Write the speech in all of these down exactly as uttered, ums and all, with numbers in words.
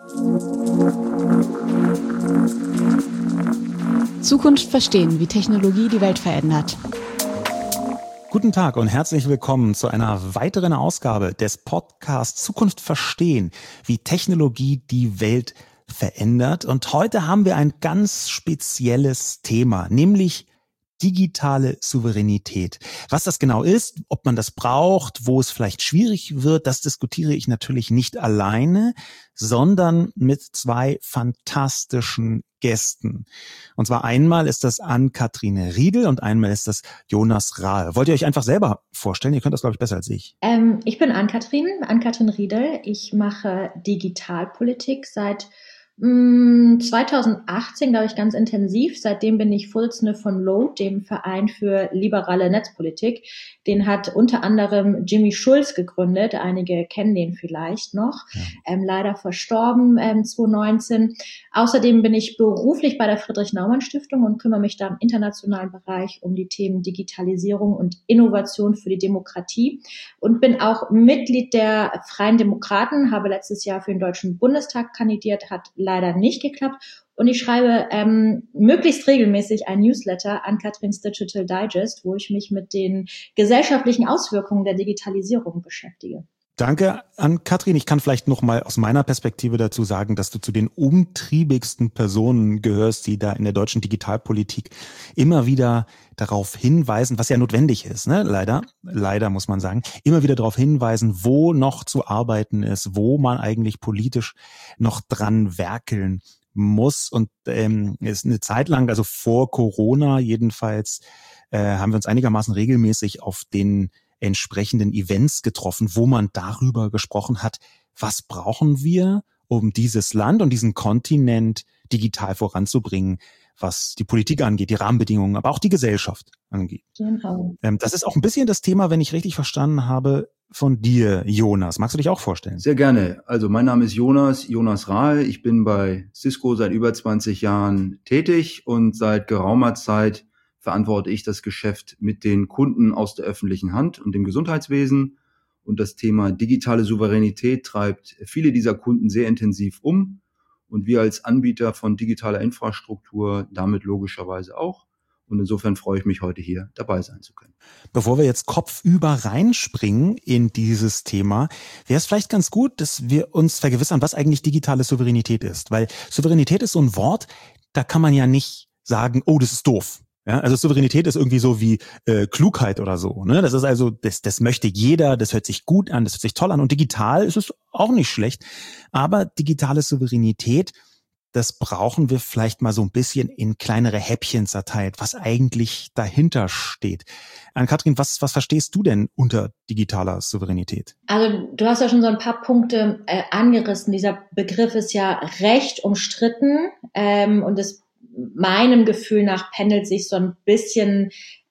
Zukunft verstehen, wie Technologie die Welt verändert. Guten Tag und herzlich willkommen zu einer weiteren Ausgabe des Podcasts Zukunft verstehen, wie Technologie die Welt verändert. Und heute haben wir ein ganz spezielles Thema, nämlich digitale Souveränität. Was das genau ist, ob man das braucht, wo es vielleicht schwierig wird, das diskutiere ich natürlich nicht alleine, sondern mit zwei fantastischen Gästen. Und zwar einmal ist das Ann-Kathrin Riedel und einmal ist das Jonas Rahe. Wollt ihr euch einfach selber vorstellen? Ihr könnt das, glaube ich, besser als ich. Ähm, ich bin Ann-Kathrin, Ann-Kathrin Riedel. Ich mache Digitalpolitik seit zweitausendachtzehn, glaube ich, ganz intensiv. Seitdem bin ich Vorsitzende von L O A D, dem Verein für liberale Netzpolitik. Den hat unter anderem Jimmy Schulz gegründet. Einige kennen den vielleicht noch. Ja. Ähm, leider verstorben ähm, zweitausendneunzehn. Außerdem bin ich beruflich bei der Friedrich-Naumann-Stiftung und kümmere mich da im internationalen Bereich um die Themen Digitalisierung und Innovation für die Demokratie und bin auch Mitglied der Freien Demokraten, habe letztes Jahr für den Deutschen Bundestag kandidiert, hat leider nicht geklappt. Und ich schreibe ähm, möglichst regelmäßig ein Newsletter an Kathrins Digital Digest, wo ich mich mit den gesellschaftlichen Auswirkungen der Digitalisierung beschäftige. Danke an Katrin. Ich kann vielleicht noch mal aus meiner Perspektive dazu sagen, dass du zu den umtriebigsten Personen gehörst, die da in der deutschen Digitalpolitik immer wieder darauf hinweisen, was ja notwendig ist, ne? Leider, leider muss man sagen, immer wieder darauf hinweisen, wo noch zu arbeiten ist, wo man eigentlich politisch noch dran werkeln muss. Und ähm, ist eine Zeit lang, also vor Corona jedenfalls, äh, haben wir uns einigermaßen regelmäßig auf den entsprechenden Events getroffen, wo man darüber gesprochen hat, was brauchen wir, um dieses Land und diesen Kontinent digital voranzubringen, was die Politik angeht, die Rahmenbedingungen, aber auch die Gesellschaft angeht. Genau. Ähm, das ist auch ein bisschen das Thema, wenn ich richtig verstanden habe, von dir, Jonas. Magst du dich auch vorstellen? Sehr gerne. Also mein Name ist Jonas, Jonas Rahe. Ich bin bei Cisco seit über zwanzig Jahren tätig und seit geraumer Zeit verantworte ich das Geschäft mit den Kunden aus der öffentlichen Hand und dem Gesundheitswesen. Und das Thema digitale Souveränität treibt viele dieser Kunden sehr intensiv um. Und wir als Anbieter von digitaler Infrastruktur damit logischerweise auch. Und insofern freue ich mich, heute hier dabei sein zu können. Bevor wir jetzt kopfüber reinspringen in dieses Thema, wäre es vielleicht ganz gut, dass wir uns vergewissern, was eigentlich digitale Souveränität ist. Weil Souveränität ist so ein Wort, da kann man ja nicht sagen, oh, das ist doof. Ja, also Souveränität ist irgendwie so wie äh, Klugheit oder so. Ne? Das ist also, das, das möchte jeder, das hört sich gut an, das hört sich toll an. Und digital ist es auch nicht schlecht. Aber digitale Souveränität, das brauchen wir vielleicht mal so ein bisschen in kleinere Häppchen zerteilt, was eigentlich dahinter steht. Ann-Kathrin, was, was verstehst du denn unter digitaler Souveränität? Also du hast ja schon so ein paar Punkte äh, angerissen. Dieser Begriff ist ja recht umstritten ähm, und es meinem Gefühl nach pendelt sich so ein bisschen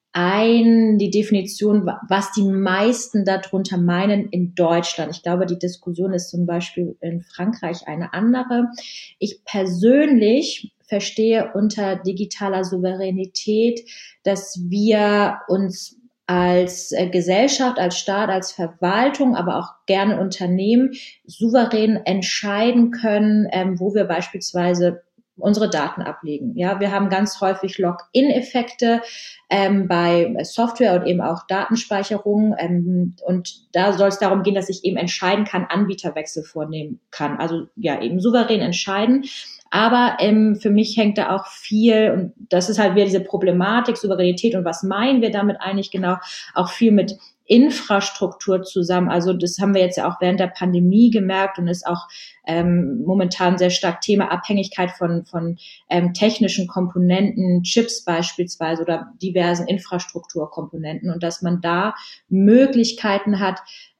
ein, die Definition, was die meisten darunter meinen in Deutschland. Ich glaube, die Diskussion ist zum Beispiel in Frankreich eine andere. Ich persönlich verstehe unter digitaler Souveränität, dass wir uns als Gesellschaft, als Staat, als Verwaltung, aber auch gerne Unternehmen souverän entscheiden können, ähm, wo wir beispielsweise unsere Daten ablegen. Ja, wir haben ganz häufig Login-Effekte ähm, bei Software und eben auch Datenspeicherung. Ähm, und da soll es darum gehen, dass ich eben entscheiden kann, Anbieterwechsel vornehmen kann. Also ja, eben souverän entscheiden. Aber ähm, für mich hängt da auch viel, und das ist halt wieder diese Problematik, Souveränität und was meinen wir damit eigentlich genau, auch viel mit Infrastruktur zusammen. Also das haben wir jetzt ja auch während der Pandemie gemerkt und ist auch ähm, momentan sehr stark Thema Abhängigkeit von von ähm, technischen Komponenten, Chips beispielsweise oder diversen Infrastrukturkomponenten und dass man da Möglichkeiten hat,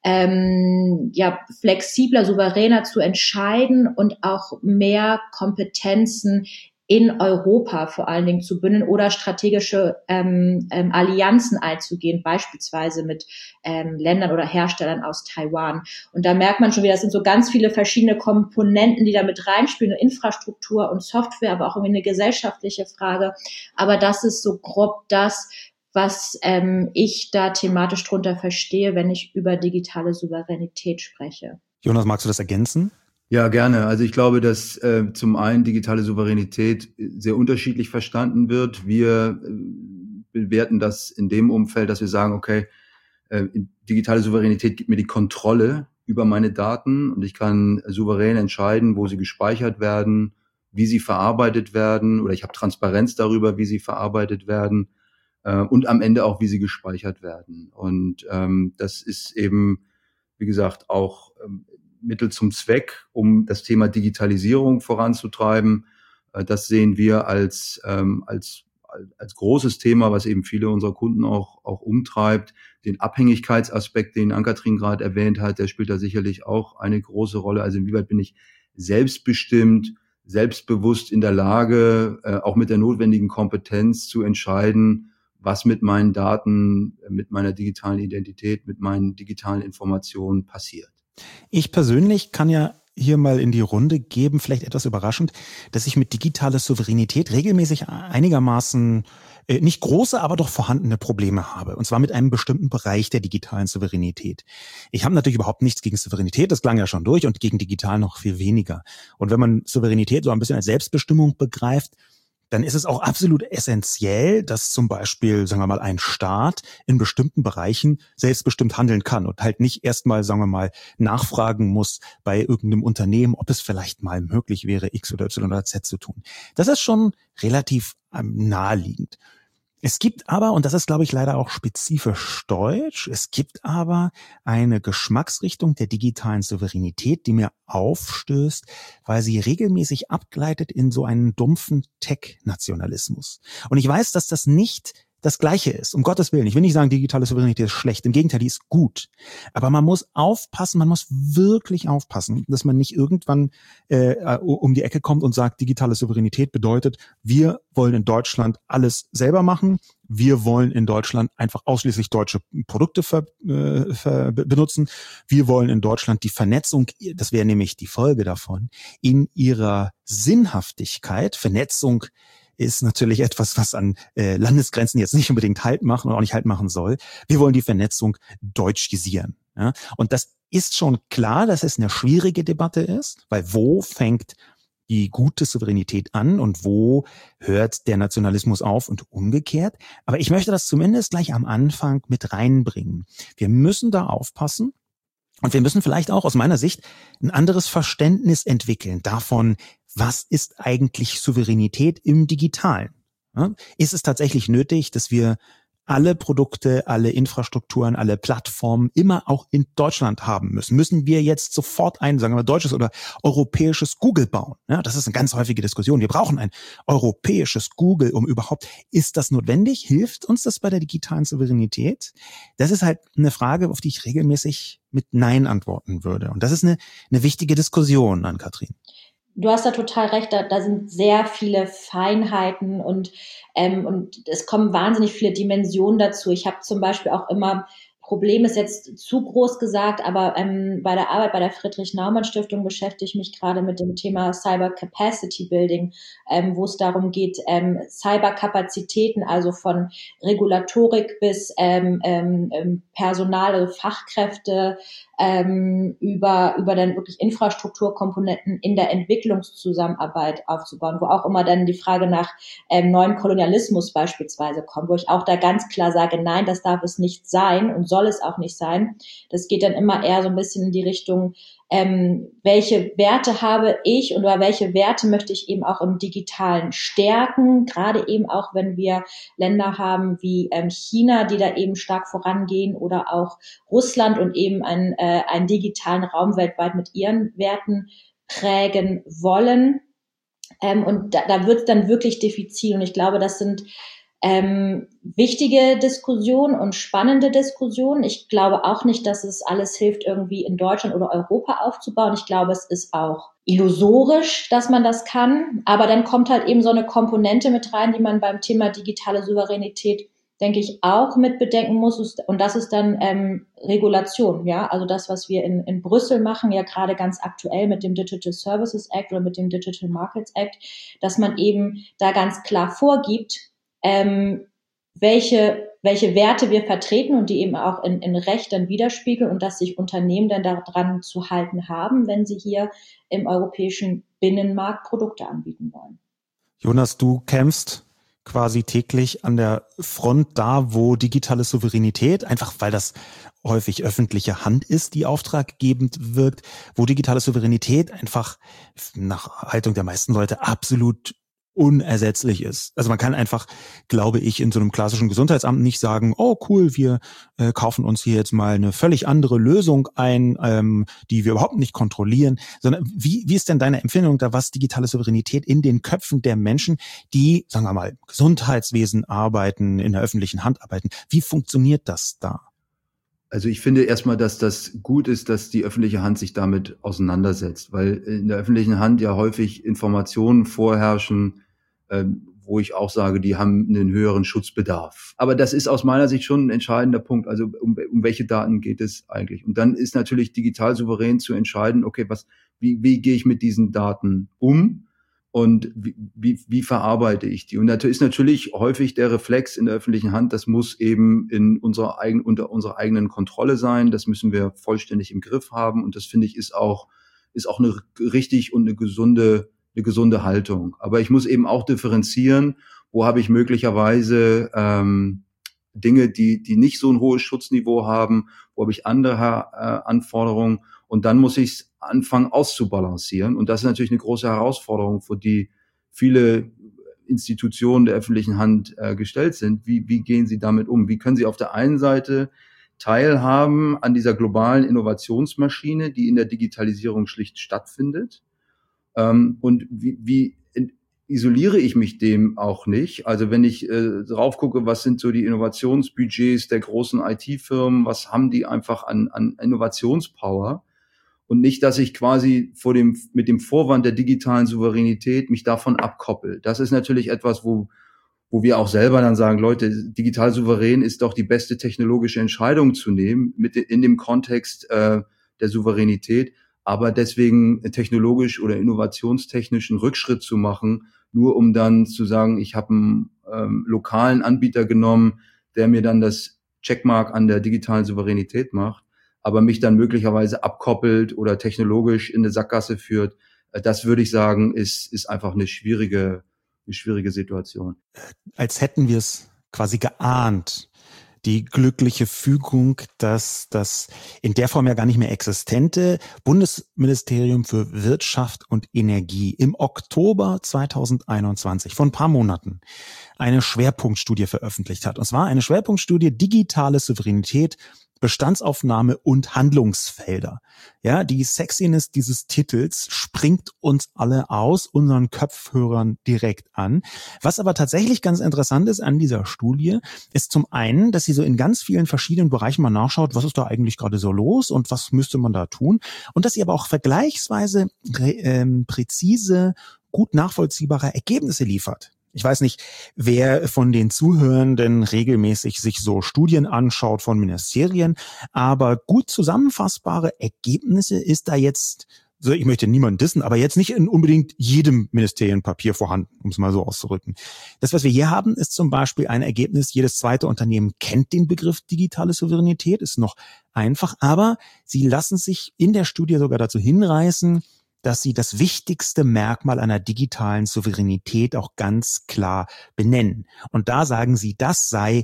ähm, ja flexibler, souveräner zu entscheiden und auch mehr Kompetenzen in Europa vor allen Dingen zu bündeln oder strategische ähm, ähm, Allianzen einzugehen, beispielsweise mit ähm, Ländern oder Herstellern aus Taiwan. Und da merkt man schon wieder, das sind so ganz viele verschiedene Komponenten, die da mit reinspielen, Infrastruktur und Software, aber auch irgendwie eine gesellschaftliche Frage. Aber das ist so grob das, was ähm, ich da thematisch drunter verstehe, wenn ich über digitale Souveränität spreche. Jonas, magst du das ergänzen? Ja, gerne. Also ich glaube, dass äh, zum einen digitale Souveränität sehr unterschiedlich verstanden wird. Wir äh, bewerten das in dem Umfeld, dass wir sagen, okay, äh, digitale Souveränität gibt mir die Kontrolle über meine Daten und ich kann souverän entscheiden, wo sie gespeichert werden, wie sie verarbeitet werden, oder ich habe Transparenz darüber, wie sie verarbeitet werden äh, und am Ende auch, wie sie gespeichert werden. Und ähm, das ist eben, wie gesagt, auch ähm, Mittel zum Zweck, um das Thema Digitalisierung voranzutreiben. Äh, das sehen wir als, ähm, als, als großes Thema, was eben viele unserer Kunden auch, auch umtreibt. Den Abhängigkeitsaspekt, den Ann-Kathrin gerade erwähnt hat, der spielt da sicherlich auch eine große Rolle. Also inwieweit bin ich selbstbestimmt, selbstbewusst in der Lage, äh, auch mit der notwendigen Kompetenz zu entscheiden, was mit meinen Daten, mit meiner digitalen Identität, mit meinen digitalen Informationen passiert. Ich persönlich kann ja hier mal in die Runde geben, vielleicht etwas überraschend, dass ich mit digitaler Souveränität regelmäßig einigermaßen äh, nicht große, aber doch vorhandene Probleme habe. Und zwar mit einem bestimmten Bereich der digitalen Souveränität. Ich habe natürlich überhaupt nichts gegen Souveränität, das klang ja schon durch, und gegen digital noch viel weniger. Und wenn man Souveränität so ein bisschen als Selbstbestimmung begreift, dann ist es auch absolut essentiell, dass zum Beispiel, sagen wir mal, ein Staat in bestimmten Bereichen selbstbestimmt handeln kann und halt nicht erstmal, sagen wir mal, nachfragen muss bei irgendeinem Unternehmen, ob es vielleicht mal möglich wäre, X oder Y oder Z zu tun. Das ist schon relativ ähm, naheliegend. Es gibt aber, und das ist, glaube ich, leider auch spezifisch deutsch, es gibt aber eine Geschmacksrichtung der digitalen Souveränität, die mir aufstößt, weil sie regelmäßig abgleitet in so einen dumpfen Tech-Nationalismus. Und ich weiß, dass das nicht das Gleiche ist. Um Gottes Willen. Ich will nicht sagen, digitale Souveränität ist schlecht. Im Gegenteil, die ist gut. Aber man muss aufpassen, man muss wirklich aufpassen, dass man nicht irgendwann äh, um die Ecke kommt und sagt, digitale Souveränität bedeutet, wir wollen in Deutschland alles selber machen. Wir wollen in Deutschland einfach ausschließlich deutsche Produkte ver, äh, ver, benutzen. Wir wollen in Deutschland die Vernetzung, das wäre nämlich die Folge davon, in ihrer Sinnhaftigkeit, Vernetzung ist natürlich etwas, was an äh, Landesgrenzen jetzt nicht unbedingt Halt machen und auch nicht Halt machen soll. Wir wollen die Vernetzung deutschisieren. Ja? Und das ist schon klar, dass es eine schwierige Debatte ist, weil wo fängt die gute Souveränität an und wo hört der Nationalismus auf und umgekehrt. Aber ich möchte das zumindest gleich am Anfang mit reinbringen. Wir müssen da aufpassen. Und wir müssen vielleicht auch aus meiner Sicht ein anderes Verständnis entwickeln davon, was ist eigentlich Souveränität im Digitalen? Ja, ist es tatsächlich nötig, dass wir alle Produkte, alle Infrastrukturen, alle Plattformen immer auch in Deutschland haben müssen? Müssen wir jetzt sofort ein, sagen wir mal, deutsches oder europäisches Google bauen? Ja, das ist eine ganz häufige Diskussion. Wir brauchen ein europäisches Google, um überhaupt, ist das notwendig? Hilft uns das bei der digitalen Souveränität? Das ist halt eine Frage, auf die ich regelmäßig mit Nein antworten würde. Und das ist eine, eine wichtige Diskussion, Ann-Kathrin. Du hast da total recht, da, da sind sehr viele Feinheiten und, ähm, und es kommen wahnsinnig viele Dimensionen dazu. Ich habe zum Beispiel auch immer, Problem ist jetzt zu groß gesagt, aber ähm, bei der Arbeit bei der Friedrich-Naumann-Stiftung beschäftige ich mich gerade mit dem Thema Cyber Capacity Building, ähm, wo es darum geht, ähm, Cyberkapazitäten, also von Regulatorik bis ähm, ähm, Personal, also Fachkräfte, ähm, über über dann wirklich Infrastrukturkomponenten in der Entwicklungszusammenarbeit aufzubauen, wo auch immer dann die Frage nach ähm, neuen Kolonialismus beispielsweise kommt, wo ich auch da ganz klar sage, nein, das darf es nicht sein und soll es auch nicht sein. Das geht dann immer eher so ein bisschen in die Richtung, ähm, welche Werte habe ich und oder welche Werte möchte ich eben auch im Digitalen stärken, gerade eben auch, wenn wir Länder haben wie ähm, China, die da eben stark vorangehen, oder auch Russland und eben einen, äh, einen digitalen Raum weltweit mit ihren Werten prägen wollen. Ähm, und da, da wird es dann wirklich diffizil. Und ich glaube, das sind Ähm, wichtige Diskussion und spannende Diskussion. Ich glaube auch nicht, dass es alles hilft, irgendwie in Deutschland oder Europa aufzubauen. Ich glaube, es ist auch illusorisch, dass man das kann. Aber dann kommt halt eben so eine Komponente mit rein, die man beim Thema digitale Souveränität, denke ich, auch mit bedenken muss. Und das ist dann ähm, Regulation. Ja, also das, was wir in, in Brüssel machen, ja gerade ganz aktuell mit dem Digital Services Act oder mit dem Digital Markets Act, dass man eben da ganz klar vorgibt, Ähm, welche welche Werte wir vertreten und die eben auch in, in Recht dann widerspiegeln und dass sich Unternehmen dann daran zu halten haben, wenn sie hier im europäischen Binnenmarkt Produkte anbieten wollen. Jonas, du kämpfst quasi täglich an der Front da, wo digitale Souveränität, einfach weil das häufig öffentliche Hand ist, die auftraggebend wirkt, wo digitale Souveränität einfach nach Haltung der meisten Leute absolut unersetzlich ist. Also man kann einfach, glaube ich, in so einem klassischen Gesundheitsamt nicht sagen, oh cool, wir äh, kaufen uns hier jetzt mal eine völlig andere Lösung ein, ähm, die wir überhaupt nicht kontrollieren, sondern wie, wie ist denn deine Empfindung da, was digitale Souveränität in den Köpfen der Menschen, die, sagen wir mal, im Gesundheitswesen arbeiten, in der öffentlichen Hand arbeiten, wie funktioniert das da? Also ich finde erstmal, dass das gut ist, dass die öffentliche Hand sich damit auseinandersetzt, weil in der öffentlichen Hand ja häufig Informationen vorherrschen, ähm, wo ich auch sage, die haben einen höheren Schutzbedarf. Aber das ist aus meiner Sicht schon ein entscheidender Punkt. Also um, um welche Daten geht es eigentlich? Und dann ist natürlich digital souverän zu entscheiden, okay, was, wie, wie gehe ich mit diesen Daten um? Und wie, wie, wie verarbeite ich die? Und da ist natürlich häufig der Reflex in der öffentlichen Hand, das muss eben in unserer eigenen, unter unserer eigenen Kontrolle sein. Das müssen wir vollständig im Griff haben. Und das finde ich ist auch, ist auch eine richtig und eine gesunde, eine gesunde Haltung. Aber ich muss eben auch differenzieren, wo habe ich möglicherweise ähm, Dinge, die, die nicht so ein hohes Schutzniveau haben, wo habe ich andere äh, Anforderungen. Und dann muss ich es anfangen auszubalancieren. Und das ist natürlich eine große Herausforderung, vor die viele Institutionen der öffentlichen Hand äh, gestellt sind. Wie, wie gehen sie damit um? Wie können sie auf der einen Seite teilhaben an dieser globalen Innovationsmaschine, die in der Digitalisierung schlicht stattfindet? Ähm, und wie, wie isoliere ich mich dem auch nicht? Also wenn ich äh, drauf gucke, was sind so die Innovationsbudgets der großen I T-Firmen, was haben die einfach an, an Innovationspower? Und nicht, dass ich quasi vor dem, mit dem Vorwand der digitalen Souveränität mich davon abkoppel. Das ist natürlich etwas, wo, wo wir auch selber dann sagen, Leute, digital souverän ist doch die beste technologische Entscheidung zu nehmen, mit in dem Kontext äh, der Souveränität. Aber deswegen technologisch oder innovationstechnischen Rückschritt zu machen, nur um dann zu sagen, ich habe einen ähm, lokalen Anbieter genommen, der mir dann das Checkmark an der digitalen Souveränität macht, aber mich dann möglicherweise abkoppelt oder technologisch in eine Sackgasse führt, das würde ich sagen, ist ist einfach eine schwierige eine schwierige Situation. Als hätten wir es quasi geahnt, die glückliche Fügung, dass das in der Form ja gar nicht mehr existente Bundesministerium für Wirtschaft und Energie im Oktober zweitausendeinundzwanzig, vor ein paar Monaten, eine Schwerpunktstudie veröffentlicht hat. Und zwar eine Schwerpunktstudie Digitale Souveränität, Bestandsaufnahme und Handlungsfelder. Ja, die Sexiness dieses Titels springt uns alle aus unseren Kopfhörern direkt an. Was aber tatsächlich ganz interessant ist an dieser Studie, ist zum einen, dass sie so in ganz vielen verschiedenen Bereichen mal nachschaut, was ist da eigentlich gerade so los und was müsste man da tun. Und dass sie aber auch vergleichsweise äh, präzise, gut nachvollziehbare Ergebnisse liefert. Ich weiß nicht, wer von den Zuhörenden regelmäßig sich so Studien anschaut von Ministerien, aber gut zusammenfassbare Ergebnisse ist da jetzt, so ich möchte niemanden dissen, aber jetzt nicht in unbedingt jedem Ministerienpapier vorhanden, um es mal so auszudrücken. Das, was wir hier haben, ist zum Beispiel ein Ergebnis, jedes zweite Unternehmen kennt den Begriff digitale Souveränität, ist noch einfach, aber sie lassen sich in der Studie sogar dazu hinreißen, dass sie das wichtigste Merkmal einer digitalen Souveränität auch ganz klar benennen. Und da sagen sie, das sei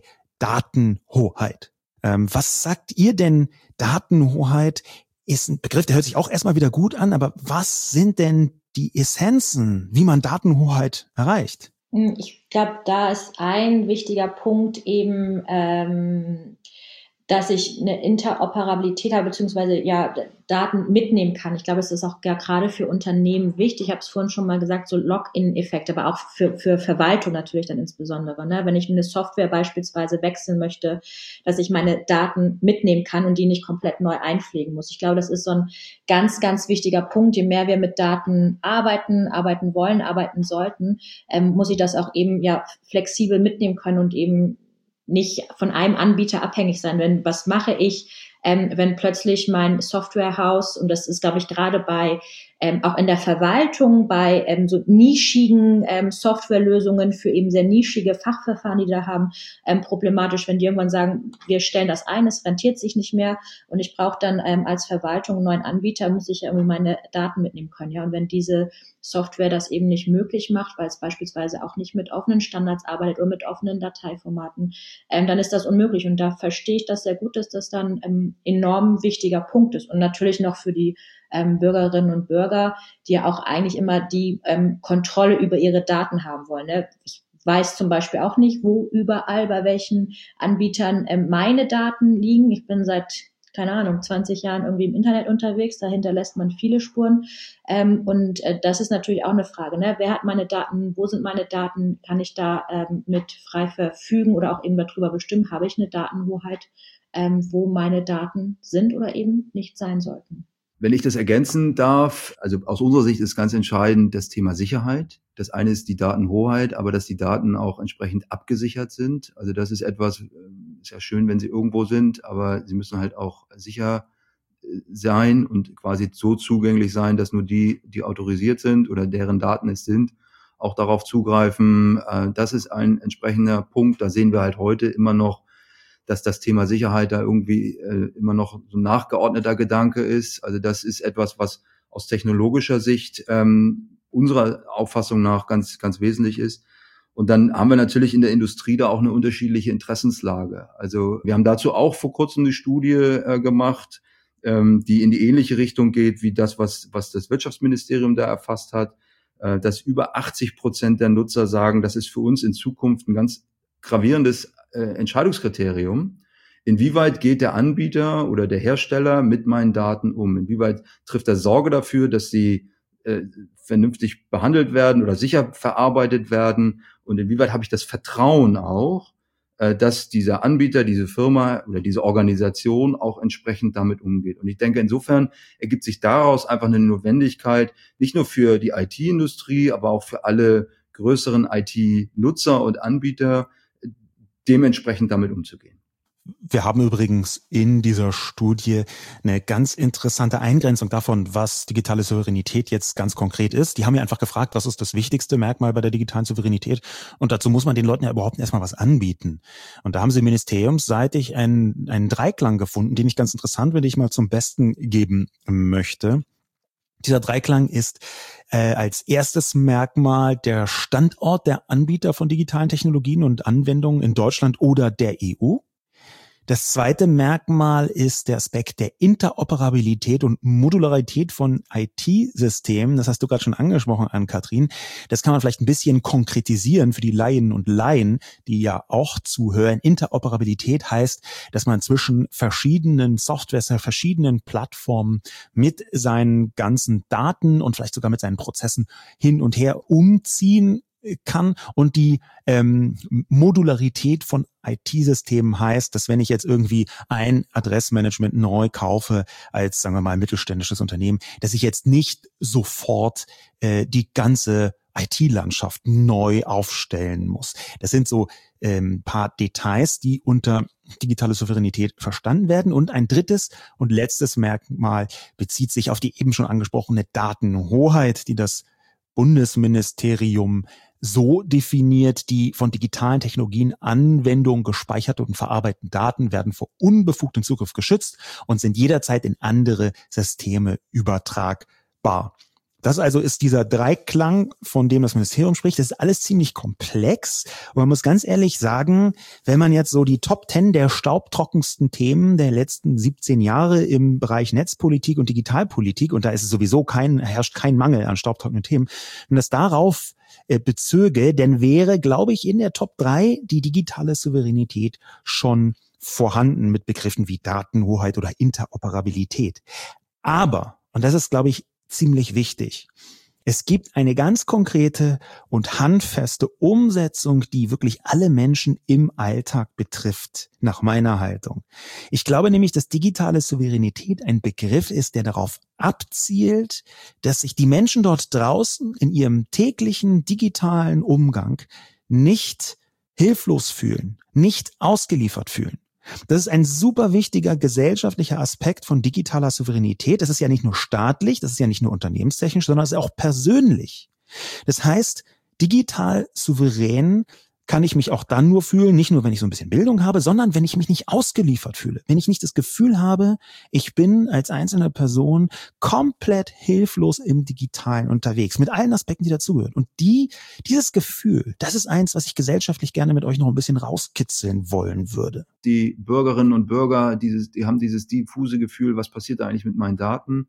Datenhoheit. Ähm, was sagt ihr denn? Datenhoheit ist ein Begriff, der hört sich auch erstmal wieder gut an, aber was sind denn die Essenzen, wie man Datenhoheit erreicht? Ich glaube, da ist ein wichtiger Punkt eben, ähm, dass ich eine Interoperabilität habe, beziehungsweise ja Daten mitnehmen kann. Ich glaube, es ist auch ja gerade für Unternehmen wichtig. Ich habe es vorhin schon mal gesagt, so Login-Effekt, aber auch für für Verwaltung natürlich dann insbesondere. Ne? Wenn ich eine Software beispielsweise wechseln möchte, dass ich meine Daten mitnehmen kann und die nicht komplett neu einpflegen muss. Ich glaube, das ist so ein ganz, ganz wichtiger Punkt. Je mehr wir mit Daten arbeiten, arbeiten wollen, arbeiten sollten, ähm, muss ich das auch eben ja flexibel mitnehmen können und eben nicht von einem Anbieter abhängig sein. Wenn, was mache ich, ähm, wenn plötzlich mein Softwarehaus, und das ist, glaube ich, gerade bei ähm, auch in der Verwaltung bei ähm, so nischigen ähm, Softwarelösungen für eben sehr nischige Fachverfahren, die da haben, ähm, problematisch, wenn die irgendwann sagen, wir stellen das ein, es rentiert sich nicht mehr und ich brauche dann ähm, als Verwaltung einen neuen Anbieter, muss ich ja irgendwie meine Daten mitnehmen können. Ja, und wenn diese Software das eben nicht möglich macht, weil es beispielsweise auch nicht mit offenen Standards arbeitet oder mit offenen Dateiformaten, ähm, dann ist das unmöglich. Und da verstehe ich das sehr gut, dass das dann ähm, enorm wichtiger Punkt ist. Und natürlich noch für die ähm, Bürgerinnen und Bürger, die ja auch eigentlich immer die ähm, Kontrolle über ihre Daten haben wollen. Ne? Ich weiß zum Beispiel auch nicht, wo überall bei welchen Anbietern ähm, meine Daten liegen. Ich bin seit keine Ahnung, zwanzig Jahren irgendwie im Internet unterwegs, da hinterlässt man viele Spuren. Ähm, und äh, das ist natürlich auch eine Frage, ne? Wer hat meine Daten, wo sind meine Daten, kann ich da ähm, mit frei verfügen oder auch eben darüber bestimmen, habe ich eine Datenhoheit, ähm, wo meine Daten sind oder eben nicht sein sollten. Wenn ich das ergänzen darf, also aus unserer Sicht ist ganz entscheidend das Thema Sicherheit. Das eine ist die Datenhoheit, aber dass die Daten auch entsprechend abgesichert sind. Also das ist etwas, ist ja schön, wenn sie irgendwo sind, aber sie müssen halt auch sicher sein und quasi so zugänglich sein, dass nur die, die autorisiert sind oder deren Daten es sind, auch darauf zugreifen. Das ist ein entsprechender Punkt. Da sehen wir halt heute immer noch, dass das Thema Sicherheit da irgendwie äh, immer noch so ein nachgeordneter Gedanke ist. Also das ist etwas, was aus technologischer Sicht ähm, unserer Auffassung nach ganz, ganz wesentlich ist. Und dann haben wir natürlich in der Industrie da auch eine unterschiedliche Interessenslage. Also wir haben dazu auch vor kurzem eine Studie äh, gemacht, ähm, die in die ähnliche Richtung geht wie das, was, was das Wirtschaftsministerium da erfasst hat, äh, dass über achtzig Prozent der Nutzer sagen, das ist für uns in Zukunft ein ganz gravierendes Äh, Entscheidungskriterium. Inwieweit geht der Anbieter oder der Hersteller mit meinen Daten um? Inwieweit trifft er Sorge dafür, dass sie äh, vernünftig behandelt werden oder sicher verarbeitet werden? Und inwieweit habe ich das Vertrauen auch, äh, dass dieser Anbieter, diese Firma oder diese Organisation auch entsprechend damit umgeht? Und ich denke, insofern ergibt sich daraus einfach eine Notwendigkeit, nicht nur für die I T-Industrie, aber auch für alle größeren I T-Nutzer und Anbieter, dementsprechend damit umzugehen. Wir haben übrigens in dieser Studie eine ganz interessante Eingrenzung davon, was digitale Souveränität jetzt ganz konkret ist. Die haben ja einfach gefragt, was ist das wichtigste Merkmal bei der digitalen Souveränität? Und dazu muss man den Leuten ja überhaupt erstmal was anbieten. Und da haben sie ministeriumsseitig einen, einen Dreiklang gefunden, den ich ganz interessant, wenn ich mal zum Besten geben möchte. Dieser Dreiklang ist äh, als erstes Merkmal der Standort der Anbieter von digitalen Technologien und Anwendungen in Deutschland oder der E U. Das zweite Merkmal ist der Aspekt der Interoperabilität und Modularität von I T-Systemen. Das hast du gerade schon angesprochen, Ann-Kathrin. Das kann man vielleicht ein bisschen konkretisieren für die Laien und Laien, die ja auch zuhören. Interoperabilität heißt, dass man zwischen verschiedenen Softwares, verschiedenen Plattformen mit seinen ganzen Daten und vielleicht sogar mit seinen Prozessen hin und her umziehen kann. Und die ähm, Modularität von I T-Systemen heißt, dass wenn ich jetzt irgendwie ein Adressmanagement neu kaufe als, sagen wir mal, mittelständisches Unternehmen, dass ich jetzt nicht sofort äh, die ganze I T-Landschaft neu aufstellen muss. Das sind so ein ähm, paar Details, die unter digitale Souveränität verstanden werden. Und ein drittes und letztes Merkmal bezieht sich auf die eben schon angesprochene Datenhoheit, die das Bundesministerium so definiert: die von digitalen Technologien Anwendungen gespeicherten und verarbeiteten Daten werden vor unbefugtem Zugriff geschützt und sind jederzeit in andere Systeme übertragbar. Das also ist dieser Dreiklang, von dem das Ministerium spricht. Das ist alles ziemlich komplex. Und man muss ganz ehrlich sagen, wenn man jetzt so die Top Ten der staubtrockensten Themen der letzten siebzehn Jahre im Bereich Netzpolitik und Digitalpolitik, und da ist es sowieso kein, herrscht kein Mangel an staubtrockenen Themen, wenn das darauf äh, bezöge, dann wäre, glaube ich, in der Top drei die digitale Souveränität schon vorhanden mit Begriffen wie Datenhoheit oder Interoperabilität. Aber, und das ist, glaube ich, ziemlich wichtig, es gibt eine ganz konkrete und handfeste Umsetzung, die wirklich alle Menschen im Alltag betrifft, nach meiner Haltung. Ich glaube nämlich, dass digitale Souveränität ein Begriff ist, der darauf abzielt, dass sich die Menschen dort draußen in ihrem täglichen digitalen Umgang nicht hilflos fühlen, nicht ausgeliefert fühlen, Das ist ein super wichtiger gesellschaftlicher Aspekt von digitaler Souveränität. Das ist ja nicht nur staatlich, das ist ja nicht nur unternehmenstechnisch, sondern es ist auch persönlich. Das heißt, digital souverän kann ich mich auch dann nur fühlen, nicht nur, wenn ich so ein bisschen Bildung habe, sondern wenn ich mich nicht ausgeliefert fühle. Wenn ich nicht das Gefühl habe, ich bin als einzelne Person komplett hilflos im Digitalen unterwegs, mit allen Aspekten, die dazugehören. Und die, dieses Gefühl, das ist eins, was ich gesellschaftlich gerne mit euch noch ein bisschen rauskitzeln wollen würde. Die Bürgerinnen und Bürger, dieses, die haben dieses diffuse Gefühl, was passiert da eigentlich mit meinen Daten?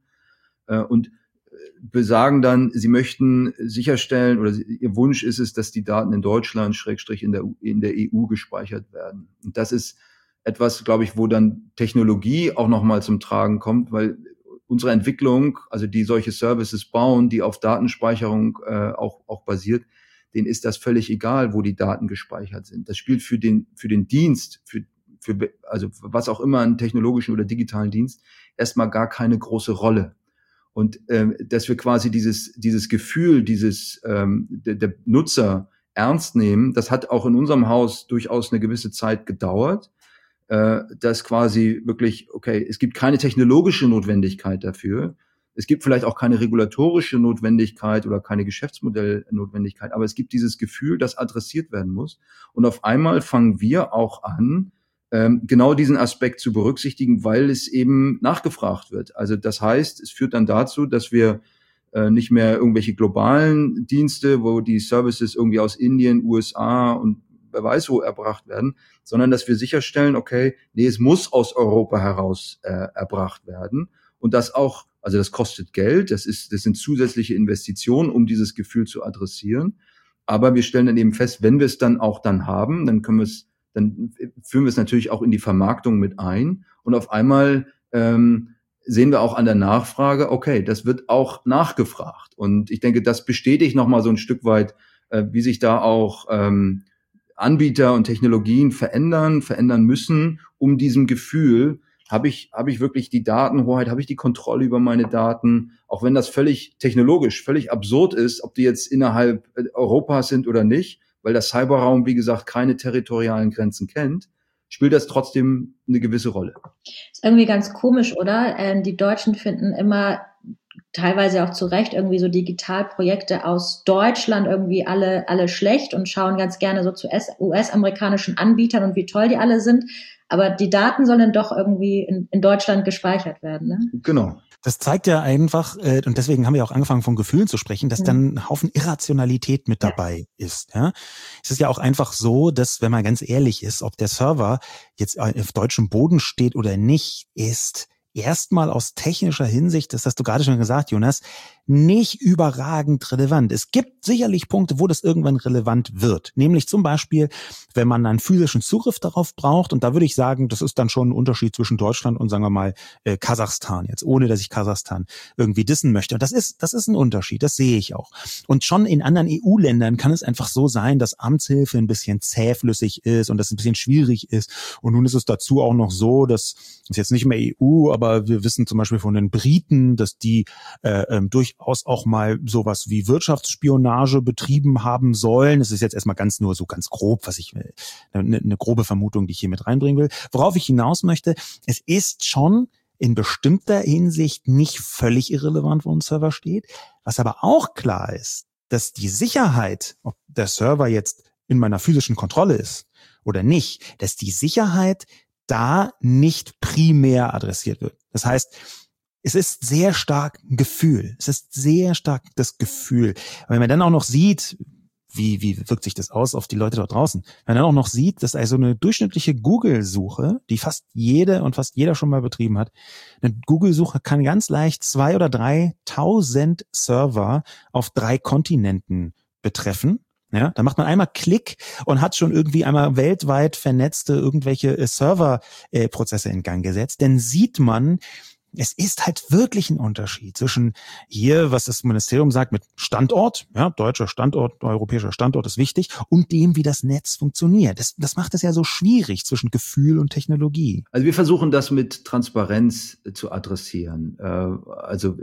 Und besagen dann, sie möchten sicherstellen oder ihr Wunsch ist es, dass die Daten in Deutschland, Schrägstrich in der, in der E U gespeichert werden. Und das ist etwas, glaube ich, wo dann Technologie auch nochmal zum Tragen kommt, weil unsere Entwicklung, also die solche Services bauen, die auf Datenspeicherung äh, auch, auch basiert, denen ist das völlig egal, wo die Daten gespeichert sind. Das spielt für den, für den Dienst, für, für, also was auch immer, einen technologischen oder digitalen Dienst, erstmal gar keine große Rolle. Und ähm, dass wir quasi dieses dieses Gefühl, dieses ähm, der, der Nutzer ernst nehmen, das hat auch in unserem Haus durchaus eine gewisse Zeit gedauert, äh, dass quasi wirklich, okay, es gibt keine technologische Notwendigkeit dafür, es gibt vielleicht auch keine regulatorische Notwendigkeit oder keine Geschäftsmodellnotwendigkeit, aber es gibt dieses Gefühl, das adressiert werden muss. Und auf einmal fangen wir auch an, genau diesen Aspekt zu berücksichtigen, weil es eben nachgefragt wird. Also das heißt, es führt dann dazu, dass wir äh, nicht mehr irgendwelche globalen Dienste, wo die Services irgendwie aus Indien, U S A und wer weiß wo erbracht werden, sondern dass wir sicherstellen, okay, nee, es muss aus Europa heraus äh, erbracht werden und das auch, also das kostet Geld, das ist, das sind zusätzliche Investitionen, um dieses Gefühl zu adressieren. Aber wir stellen dann eben fest, wenn wir es dann auch dann haben, dann können wir es dann führen wir es natürlich auch in die Vermarktung mit ein. Und auf einmal ähm, sehen wir auch an der Nachfrage, okay, das wird auch nachgefragt. Und ich denke, das bestätigt nochmal so ein Stück weit, äh, wie sich da auch ähm, Anbieter und Technologien verändern, verändern müssen, um diesem Gefühl, habe ich, habe ich wirklich die Datenhoheit, habe ich die Kontrolle über meine Daten, auch wenn das völlig technologisch, völlig absurd ist, ob die jetzt innerhalb Europas sind oder nicht, weil der Cyberraum, wie gesagt, keine territorialen Grenzen kennt, spielt das trotzdem eine gewisse Rolle. Ist irgendwie ganz komisch, oder? Ähm, die Deutschen finden immer teilweise auch zu Recht irgendwie so Digitalprojekte aus Deutschland irgendwie alle alle schlecht und schauen ganz gerne so zu U S-amerikanischen Anbietern und wie toll die alle sind. Aber die Daten sollen doch irgendwie in, in Deutschland gespeichert werden, ne? Genau. Das zeigt ja einfach, äh, und deswegen haben wir auch angefangen, von Gefühlen zu sprechen, dass dann ein Haufen Irrationalität mit dabei ist. Ja? Es ist ja auch einfach so, dass, wenn man ganz ehrlich ist, ob der Server jetzt auf deutschem Boden steht oder nicht, ist erstmal aus technischer Hinsicht, das hast du gerade schon gesagt, Jonas, nicht überragend relevant. Es gibt sicherlich Punkte, wo das irgendwann relevant wird. Nämlich zum Beispiel, wenn man einen physischen Zugriff darauf braucht. Und da würde ich sagen, das ist dann schon ein Unterschied zwischen Deutschland und, sagen wir mal, äh, Kasachstan jetzt, ohne dass ich Kasachstan irgendwie dissen möchte. Und das ist, das ist ein Unterschied, das sehe ich auch. Und schon in anderen E U-Ländern kann es einfach so sein, dass Amtshilfe ein bisschen zähflüssig ist und das ein bisschen schwierig ist. Und nun ist es dazu auch noch so, dass es jetzt nicht mehr E U, aber wir wissen zum Beispiel von den Briten, dass die äh, ähm, durchaus auch mal sowas wie Wirtschaftsspionage betrieben haben sollen. Das ist jetzt erstmal ganz nur so ganz grob, was ich will, eine, eine grobe Vermutung, die ich hier mit reinbringen will. Worauf ich hinaus möchte, es ist schon in bestimmter Hinsicht nicht völlig irrelevant, wo ein Server steht. Was aber auch klar ist, dass die Sicherheit, ob der Server jetzt in meiner physischen Kontrolle ist oder nicht, dass die Sicherheit da nicht primär adressiert wird. Das heißt, es ist sehr stark ein Gefühl. Es ist sehr stark das Gefühl. Wenn man dann auch noch sieht, wie, wie wirkt sich das aus auf die Leute dort draußen? Wenn man dann auch noch sieht, dass also eine durchschnittliche Google-Suche, die fast jede und fast jeder schon mal betrieben hat, eine Google-Suche kann ganz leicht zwei oder dreitausend Server auf drei Kontinenten betreffen. Ja, da macht man einmal Klick und hat schon irgendwie einmal weltweit vernetzte irgendwelche Serverprozesse in Gang gesetzt. Dann sieht man, es ist halt wirklich ein Unterschied zwischen hier, was das Ministerium sagt, mit Standort, ja, deutscher Standort, europäischer Standort ist wichtig, und dem, wie das Netz funktioniert. Das, das macht es ja so schwierig zwischen Gefühl und Technologie. Also wir versuchen das mit Transparenz zu adressieren. Also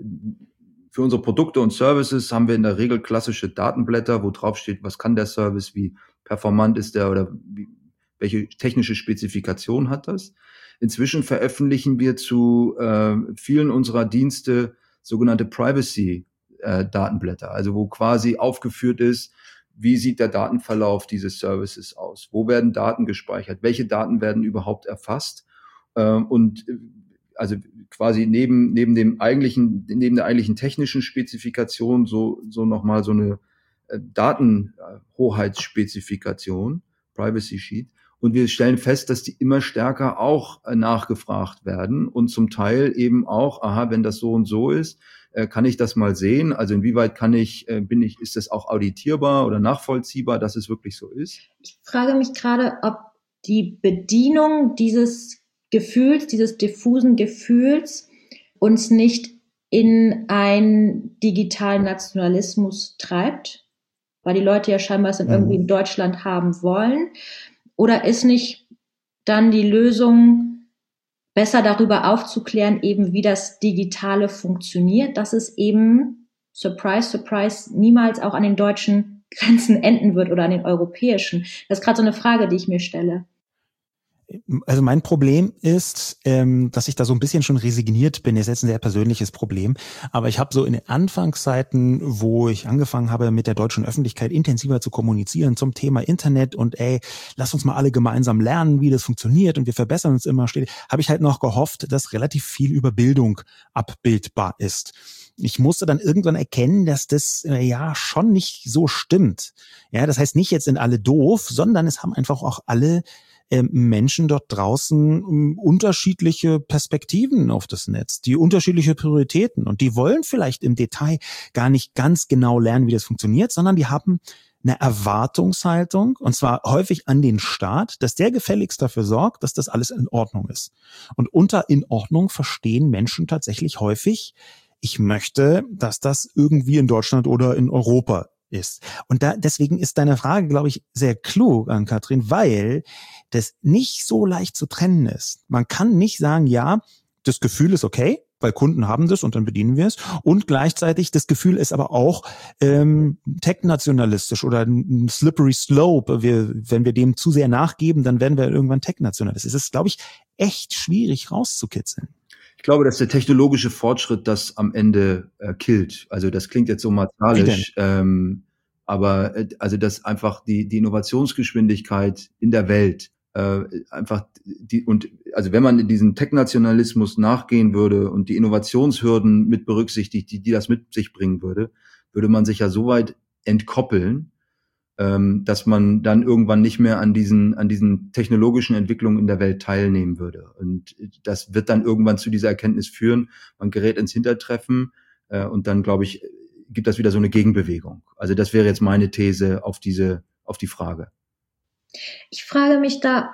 für unsere Produkte und Services haben wir in der Regel klassische Datenblätter, wo drauf steht, was kann der Service, wie performant ist der oder wie, welche technische Spezifikation hat das? Inzwischen veröffentlichen wir zu äh, vielen unserer Dienste sogenannte Privacy-Datenblätter, äh, also wo quasi aufgeführt ist, wie sieht der Datenverlauf dieses Services aus? Wo werden Daten gespeichert? Welche Daten werden überhaupt erfasst? Äh, und also quasi neben neben dem eigentlichen neben der eigentlichen technischen Spezifikation so so noch mal so eine äh, Datenhoheitsspezifikation, Privacy Sheet. Und wir stellen fest, dass die immer stärker auch äh, nachgefragt werden und zum Teil eben auch, aha, wenn das so und so ist, äh, kann ich das mal sehen? Also inwieweit kann ich, äh, bin ich, ist das auch auditierbar oder nachvollziehbar, dass es wirklich so ist? Ich frage mich gerade, ob die Bedienung dieses Gefühls, dieses diffusen Gefühls uns nicht in einen digitalen Nationalismus treibt, weil die Leute ja scheinbar es dann irgendwie in Deutschland haben wollen. Oder ist nicht dann die Lösung, besser darüber aufzuklären, eben wie das Digitale funktioniert, dass es eben, surprise, surprise, niemals auch an den deutschen Grenzen enden wird oder an den europäischen? Das ist gerade so eine Frage, die ich mir stelle. Also mein Problem ist, ähm, dass ich da so ein bisschen schon resigniert bin. Das ist jetzt ein sehr persönliches Problem. Aber ich habe so in den Anfangszeiten, wo ich angefangen habe, mit der deutschen Öffentlichkeit intensiver zu kommunizieren zum Thema Internet und ey, lass uns mal alle gemeinsam lernen, wie das funktioniert und wir verbessern uns immer, habe ich halt noch gehofft, dass relativ viel über Bildung abbildbar ist. Ich musste dann irgendwann erkennen, dass das äh, ja schon nicht so stimmt. Ja, das heißt nicht, jetzt sind alle doof, sondern es haben einfach auch alle Menschen dort draußen um, unterschiedliche Perspektiven auf das Netz, die unterschiedliche Prioritäten, und die wollen vielleicht im Detail gar nicht ganz genau lernen, wie das funktioniert, sondern die haben eine Erwartungshaltung, und zwar häufig an den Staat, dass der gefälligst dafür sorgt, dass das alles in Ordnung ist. Und unter in Ordnung verstehen Menschen tatsächlich häufig, ich möchte, dass das irgendwie in Deutschland oder in Europa ist. Und da, deswegen ist deine Frage, glaube ich, sehr klug, Ann-Kathrin, weil das nicht so leicht zu trennen ist. Man kann nicht sagen, ja, das Gefühl ist okay, weil Kunden haben das und dann bedienen wir es. Und gleichzeitig das Gefühl ist aber auch ähm, tech-nationalistisch oder ein slippery slope. Wir, wenn wir dem zu sehr nachgeben, dann werden wir irgendwann tech-nationalistisch. Es ist, glaube ich, echt schwierig rauszukitzeln. Ich glaube, dass der technologische Fortschritt das am Ende äh, killt. Also das klingt jetzt so martialisch, ähm, aber äh, also dass einfach die die Innovationsgeschwindigkeit in der Welt äh, einfach die und also wenn man in diesen Tech-Nationalismus nachgehen würde und die Innovationshürden mit berücksichtigt, die die das mit sich bringen würde, würde man sich ja so weit entkoppeln, ähm, dass man dann irgendwann nicht mehr an diesen an diesen technologischen Entwicklungen in der Welt teilnehmen würde. Und das wird dann irgendwann zu dieser Erkenntnis führen. Man gerät ins Hintertreffen äh, und dann, glaube ich, gibt das wieder so eine Gegenbewegung. Also das wäre jetzt meine These auf diese auf die Frage. Ich frage mich da,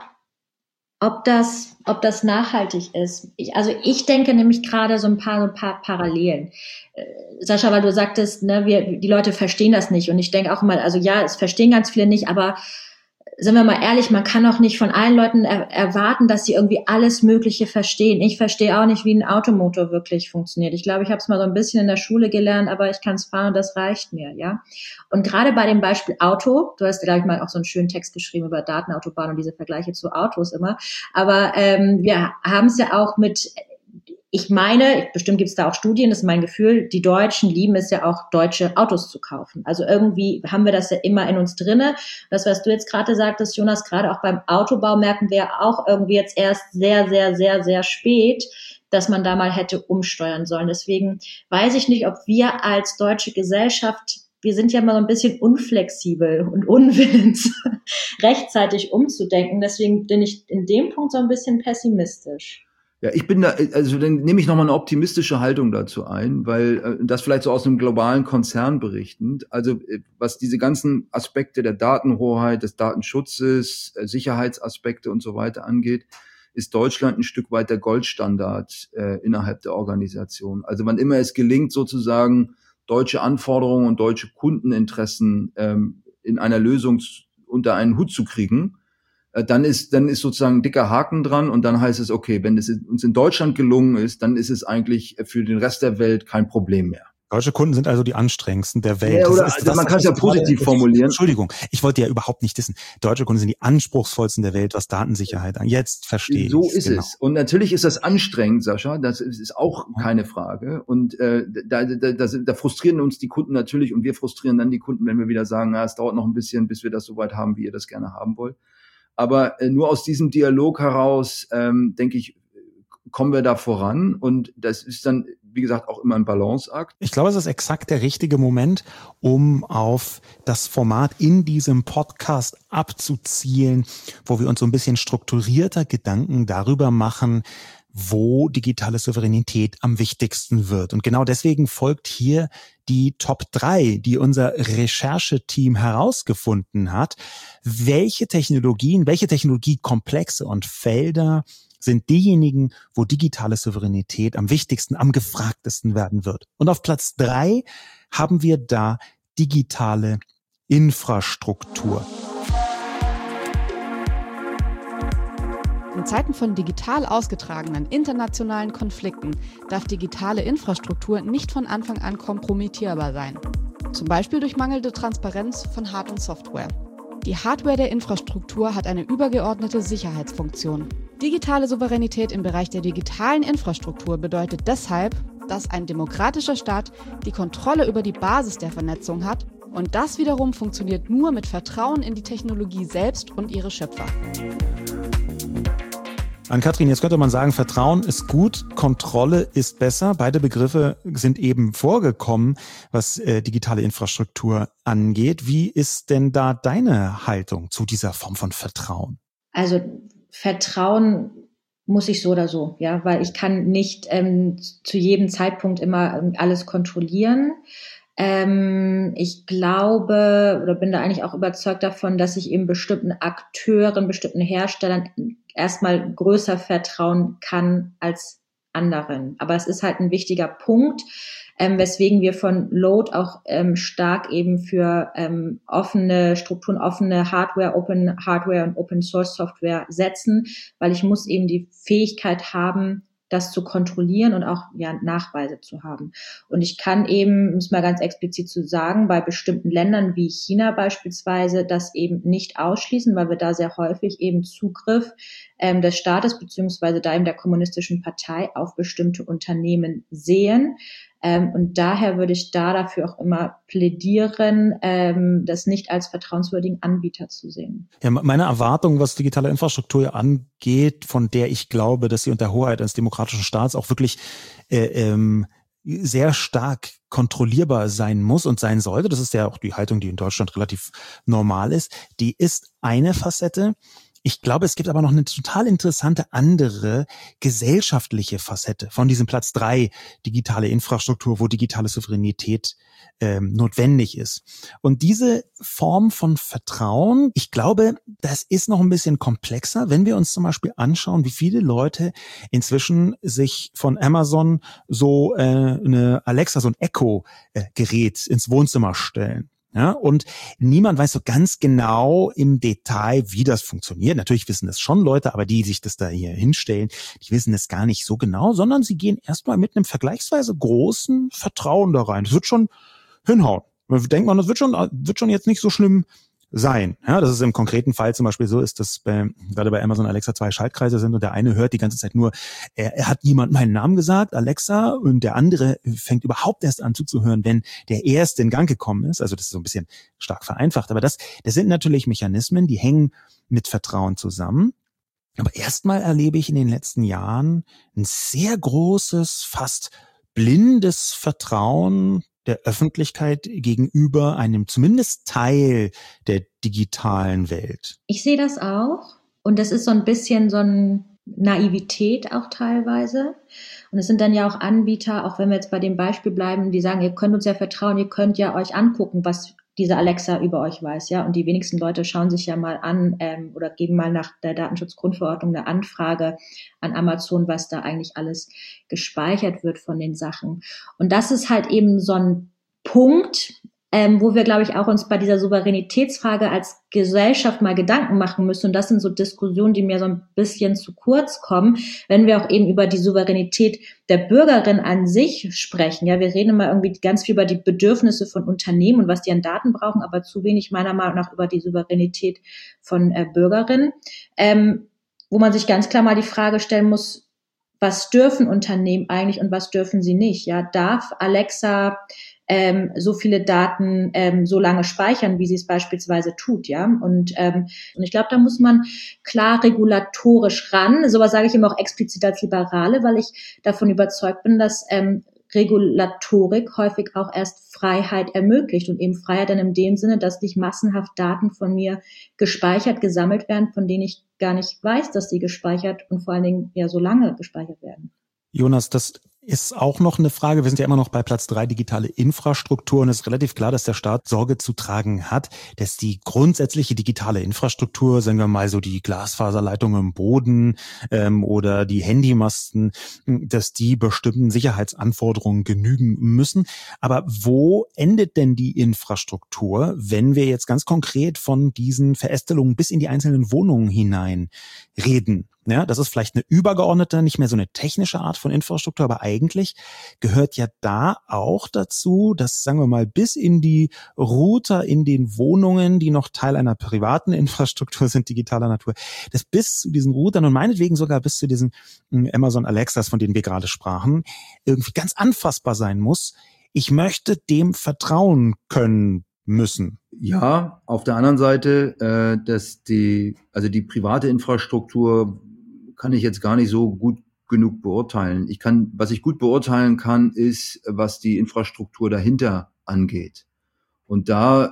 ob das, ob das nachhaltig ist. Ich, also ich denke nämlich gerade so ein paar, so ein paar Parallelen. Äh, Sascha, weil du sagtest, ne, wir, die Leute verstehen das nicht. Und ich denke auch immer, also ja, es verstehen ganz viele nicht, aber sind wir mal ehrlich, man kann auch nicht von allen Leuten er, erwarten, dass sie irgendwie alles Mögliche verstehen. Ich verstehe auch nicht, wie ein Automotor wirklich funktioniert. Ich glaube, ich habe es mal so ein bisschen in der Schule gelernt, aber ich kann es fahren und das reicht mir, ja. Und gerade bei dem Beispiel Auto, du hast, glaube ich, mal auch so einen schönen Text geschrieben über Datenautobahnen und diese Vergleiche zu Autos immer, aber ähm, wir haben es ja auch mit, ich meine, bestimmt gibt es da auch Studien, das ist mein Gefühl, die Deutschen lieben es ja auch, deutsche Autos zu kaufen. Also irgendwie haben wir das ja immer in uns drinne. Das, was du jetzt gerade sagtest, Jonas, gerade auch beim Autobau merken wir ja auch irgendwie jetzt erst sehr, sehr, sehr, sehr spät, dass man da mal hätte umsteuern sollen. Deswegen weiß ich nicht, ob wir als deutsche Gesellschaft, wir sind ja mal so ein bisschen unflexibel und unwillens, rechtzeitig umzudenken. Deswegen bin ich in dem Punkt so ein bisschen pessimistisch. Ja, ich bin da, also dann nehme ich nochmal eine optimistische Haltung dazu ein, weil äh, das vielleicht so aus einem globalen Konzern berichtend, also äh, was diese ganzen Aspekte der Datenhoheit, des Datenschutzes, äh, Sicherheitsaspekte und so weiter angeht, ist Deutschland ein Stück weit der Goldstandard äh, innerhalb der Organisation. Also wann immer es gelingt, sozusagen deutsche Anforderungen und deutsche Kundeninteressen ähm, in einer Lösung unter einen Hut zu kriegen, dann ist, dann ist sozusagen ein dicker Haken dran und dann heißt es, okay, wenn es uns in Deutschland gelungen ist, dann ist es eigentlich für den Rest der Welt kein Problem mehr. Deutsche Kunden sind also die anstrengendsten der Welt. Ja, oder das ist, also das, man kann es ja positiv gerade, formulieren. Entschuldigung, ich wollte ja überhaupt nicht wissen. Deutsche Kunden sind die anspruchsvollsten der Welt, was Datensicherheit angeht. Jetzt verstehe ich So ist genau. es. Und natürlich ist das anstrengend, Sascha. Das ist auch keine Frage. Und äh, da, da, da, da frustrieren uns die Kunden natürlich und wir frustrieren dann die Kunden, wenn wir wieder sagen, na, es dauert noch ein bisschen, bis wir das so weit haben, wie ihr das gerne haben wollt. Aber äh, nur aus diesem Dialog heraus, ähm, denke ich, kommen wir da voran. Und das ist dann, wie gesagt, auch immer ein Balanceakt. Ich glaube, es ist exakt der richtige Moment, um auf das Format in diesem Podcast abzuzielen, wo wir uns so ein bisschen strukturierter Gedanken darüber machen, wo digitale Souveränität am wichtigsten wird. Und genau deswegen folgt hier die Top drei, die unser Rechercheteam herausgefunden hat. Welche Technologien, welche Technologiekomplexe und Felder sind diejenigen, wo digitale Souveränität am wichtigsten, am gefragtesten werden wird. Und auf Platz drei haben wir da digitale Infrastruktur. In Zeiten von digital ausgetragenen internationalen Konflikten darf digitale Infrastruktur nicht von Anfang an kompromittierbar sein. Zum Beispiel durch mangelnde Transparenz von Hard- und Software. Die Hardware der Infrastruktur hat eine übergeordnete Sicherheitsfunktion. Digitale Souveränität im Bereich der digitalen Infrastruktur bedeutet deshalb, dass ein demokratischer Staat die Kontrolle über die Basis der Vernetzung hat und das wiederum funktioniert nur mit Vertrauen in die Technologie selbst und ihre Schöpfer. Ann-Kathrin, jetzt könnte man sagen, Vertrauen ist gut, Kontrolle ist besser. Beide Begriffe sind eben vorgekommen, was äh, digitale Infrastruktur angeht. Wie ist denn da deine Haltung zu dieser Form von Vertrauen? Also Vertrauen muss ich so oder so, ja, weil ich kann nicht ähm, zu jedem Zeitpunkt immer alles kontrollieren. Ähm, ich glaube oder bin da eigentlich auch überzeugt davon, dass ich eben bestimmten Akteuren, bestimmten Herstellern erstmal größer vertrauen kann als anderen. Aber es ist halt ein wichtiger Punkt, ähm, weswegen wir von Load auch ähm, stark eben für ähm, offene Strukturen, offene Hardware, Open Hardware und Open Source Software setzen, weil ich muss eben die Fähigkeit haben, das zu kontrollieren und auch ja Nachweise zu haben. Und ich kann eben, um es mal ganz explizit zu sagen, bei bestimmten Ländern wie China beispielsweise das eben nicht ausschließen, weil wir da sehr häufig eben Zugriff ähm, des Staates beziehungsweise da eben der kommunistischen Partei auf bestimmte Unternehmen sehen. Ähm, und daher würde ich da dafür auch immer plädieren, ähm, das nicht als vertrauenswürdigen Anbieter zu sehen. Ja, meine Erwartung, was digitale Infrastruktur angeht, von der ich glaube, dass sie unter Hoheit eines demokratischen Staats auch wirklich äh, ähm, sehr stark kontrollierbar sein muss und sein sollte, das ist ja auch die Haltung, die in Deutschland relativ normal ist, die ist eine Facette. Ich glaube, es gibt aber noch eine total interessante andere gesellschaftliche Facette von diesem Platz drei digitale Infrastruktur, wo digitale Souveränität ähm, notwendig ist. Und diese Form von Vertrauen, ich glaube, das ist noch ein bisschen komplexer, wenn wir uns zum Beispiel anschauen, wie viele Leute inzwischen sich von Amazon so äh, eine Alexa, so ein Echo-Gerät ins Wohnzimmer stellen. Ja, und niemand weiß so ganz genau im Detail, wie das funktioniert. Natürlich wissen das schon Leute, aber die sich das da hier hinstellen, die wissen es gar nicht so genau, sondern sie gehen erstmal mit einem vergleichsweise großen Vertrauen da rein. Das wird schon hinhauen. Man denkt man, das wird schon, wird schon jetzt nicht so schlimm sein. Ja, dass es im konkreten Fall zum Beispiel so ist, dass bei, gerade bei Amazon Alexa zwei Schaltkreise sind und der eine hört die ganze Zeit nur, er, er hat jemand meinen Namen gesagt, Alexa, und der andere fängt überhaupt erst an zuzuhören, wenn der erste in Gang gekommen ist. Also das ist so ein bisschen stark vereinfacht. Aber das, das sind natürlich Mechanismen, die hängen mit Vertrauen zusammen. Aber erstmal erlebe ich in den letzten Jahren ein sehr großes, fast blindes Vertrauen der Öffentlichkeit gegenüber einem zumindest Teil der digitalen Welt. Ich sehe das auch. Und das ist so ein bisschen so eine Naivität auch teilweise. Und es sind dann ja auch Anbieter, auch wenn wir jetzt bei dem Beispiel bleiben, die sagen, ihr könnt uns ja vertrauen, ihr könnt ja euch angucken, was diese Alexa über euch weiß, ja. Und die wenigsten Leute schauen sich ja mal an ähm, oder geben mal nach der Datenschutzgrundverordnung eine Anfrage an Amazon, was da eigentlich alles gespeichert wird von den Sachen. Und das ist halt eben so ein Punkt, ähm, wo wir, glaube ich, auch uns bei dieser Souveränitätsfrage als Gesellschaft mal Gedanken machen müssen. Und das sind so Diskussionen, die mir so ein bisschen zu kurz kommen, wenn wir auch eben über die Souveränität der Bürgerin an sich sprechen. Ja, wir reden immer irgendwie ganz viel über die Bedürfnisse von Unternehmen und was die an Daten brauchen, aber zu wenig meiner Meinung nach über die Souveränität von äh, Bürgerinnen, ähm, wo man sich ganz klar mal die Frage stellen muss, was dürfen Unternehmen eigentlich und was dürfen sie nicht? Ja, darf Alexa ähm, so viele Daten ähm, so lange speichern, wie sie es beispielsweise tut? Ja, und ähm, und ich glaube, da muss man klar regulatorisch ran. Sowas sage ich immer auch explizit als Liberale, weil ich davon überzeugt bin, dass ähm, Regulatorik häufig auch erst Freiheit ermöglicht und eben Freiheit dann in dem Sinne, dass nicht massenhaft Daten von mir gespeichert, gesammelt werden, von denen ich gar nicht weiß, dass sie gespeichert und vor allen Dingen ja so lange gespeichert werden. Jonas, das ist auch noch eine Frage. Wir sind ja immer noch bei Platz drei, digitale Infrastruktur. Und es ist relativ klar, dass der Staat Sorge zu tragen hat, dass die grundsätzliche digitale Infrastruktur, sagen wir mal so die Glasfaserleitungen im Boden ähm, oder die Handymasten, dass die bestimmten Sicherheitsanforderungen genügen müssen. Aber wo endet denn die Infrastruktur, wenn wir jetzt ganz konkret von diesen Verästelungen bis in die einzelnen Wohnungen hinein reden? Ja, das ist vielleicht eine übergeordnete, nicht mehr so eine technische Art von Infrastruktur, aber eigentlich gehört ja da auch dazu, dass, sagen wir mal, bis in die Router in den Wohnungen, die noch Teil einer privaten Infrastruktur sind, digitaler Natur, dass bis zu diesen Routern und meinetwegen sogar bis zu diesen Amazon Alexas, von denen wir gerade sprachen, irgendwie ganz anfassbar sein muss. Ich möchte dem vertrauen können müssen. Ja, auf der anderen Seite, äh, dass die, also die private Infrastruktur kann ich jetzt gar nicht so gut genug beurteilen. Ich kann, was ich gut beurteilen kann, ist, was die Infrastruktur dahinter angeht. Und da äh,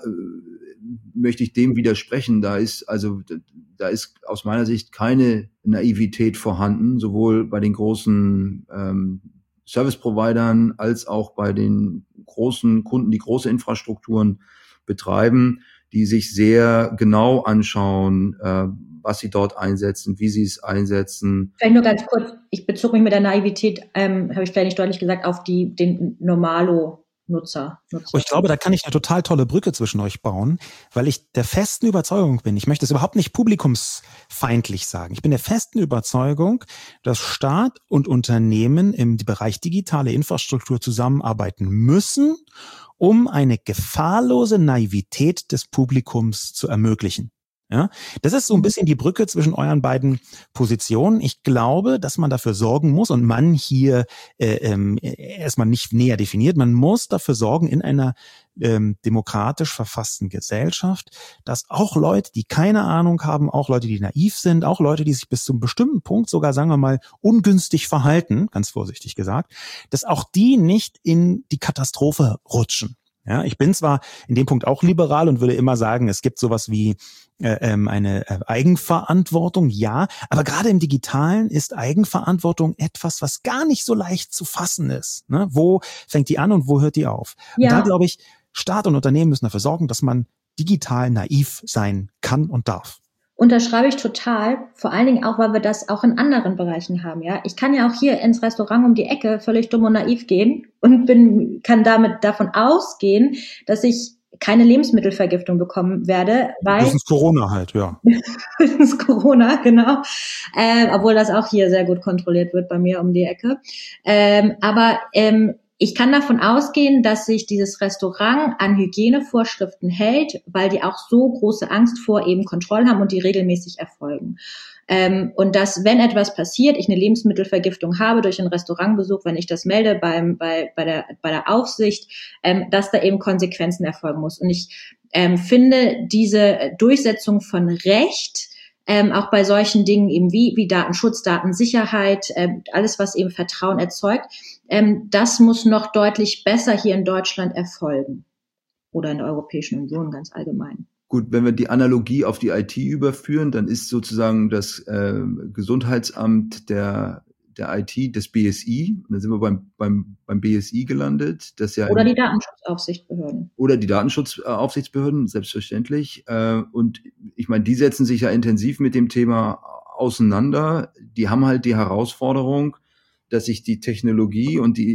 möchte ich dem widersprechen. Da ist, also, da ist aus meiner Sicht keine Naivität vorhanden, sowohl bei den großen ähm, Service-Providern als auch bei den großen Kunden, die große Infrastrukturen betreiben, die sich sehr genau anschauen, äh, was sie dort einsetzen, wie sie es einsetzen. Vielleicht nur ganz kurz, ich bezog mich mit der Naivität, ähm, habe ich vielleicht nicht deutlich gesagt, auf die den Normalo-Nutzer. Nutzer. Oh, ich glaube, da kann ich eine total tolle Brücke zwischen euch bauen, weil ich der festen Überzeugung bin, ich möchte es überhaupt nicht publikumsfeindlich sagen, ich bin der festen Überzeugung, dass Staat und Unternehmen im Bereich digitale Infrastruktur zusammenarbeiten müssen, um eine gefahrlose Naivität des Publikums zu ermöglichen. Ja, das ist so ein bisschen die Brücke zwischen euren beiden Positionen. Ich glaube, dass man dafür sorgen muss und man hier äh, ähm, erstmal nicht näher definiert, man muss dafür sorgen in einer ähm, demokratisch verfassten Gesellschaft, dass auch Leute, die keine Ahnung haben, auch Leute, die naiv sind, auch Leute, die sich bis zu einem bestimmten Punkt sogar, sagen wir mal, ungünstig verhalten, ganz vorsichtig gesagt, dass auch die nicht in die Katastrophe rutschen. Ja, ich bin zwar in dem Punkt auch liberal und würde immer sagen, es gibt sowas wie äh, ähm, eine äh, Eigenverantwortung, ja, aber gerade im Digitalen ist Eigenverantwortung etwas, was gar nicht so leicht zu fassen ist. Ne? Wo fängt die an und wo hört die auf? Ja. Und da glaube ich, Staat und Unternehmen müssen dafür sorgen, dass man digital naiv sein kann und darf. Unterschreibe ich total, vor allen Dingen auch, weil wir das auch in anderen Bereichen haben, ja. Ich kann ja auch hier ins Restaurant um die Ecke völlig dumm und naiv gehen und bin, kann damit davon ausgehen, dass ich keine Lebensmittelvergiftung bekommen werde, weil... Das ist Corona halt, ja. Das ist Corona, genau. Ähm, obwohl das auch hier sehr gut kontrolliert wird bei mir um die Ecke. Ähm, aber ähm, ich kann davon ausgehen, dass sich dieses Restaurant an Hygienevorschriften hält, weil die auch so große Angst vor eben Kontrollen haben und die regelmäßig erfolgen. Ähm, und dass, wenn etwas passiert, ich eine Lebensmittelvergiftung habe durch einen Restaurantbesuch, wenn ich das melde beim, bei, bei der, bei der Aufsicht, ähm, dass da eben Konsequenzen erfolgen muss. Und ich ähm, finde diese Durchsetzung von Recht, ähm, auch bei solchen Dingen eben wie, wie Datenschutz, Datensicherheit, ähm, alles, was eben Vertrauen erzeugt, ähm, das muss noch deutlich besser hier in Deutschland erfolgen. Oder in der Europäischen Union ganz allgemein. Gut, wenn wir die Analogie auf die I T überführen, dann ist sozusagen das äh, Gesundheitsamt der der I T des B S I. Und dann sind wir beim beim beim B S I gelandet, das ja oder die Datenschutzaufsichtsbehörden oder die Datenschutzaufsichtsbehörden selbstverständlich. Äh, und ich meine, die setzen sich ja intensiv mit dem Thema auseinander. Die haben halt die Herausforderung, dass sich die Technologie und die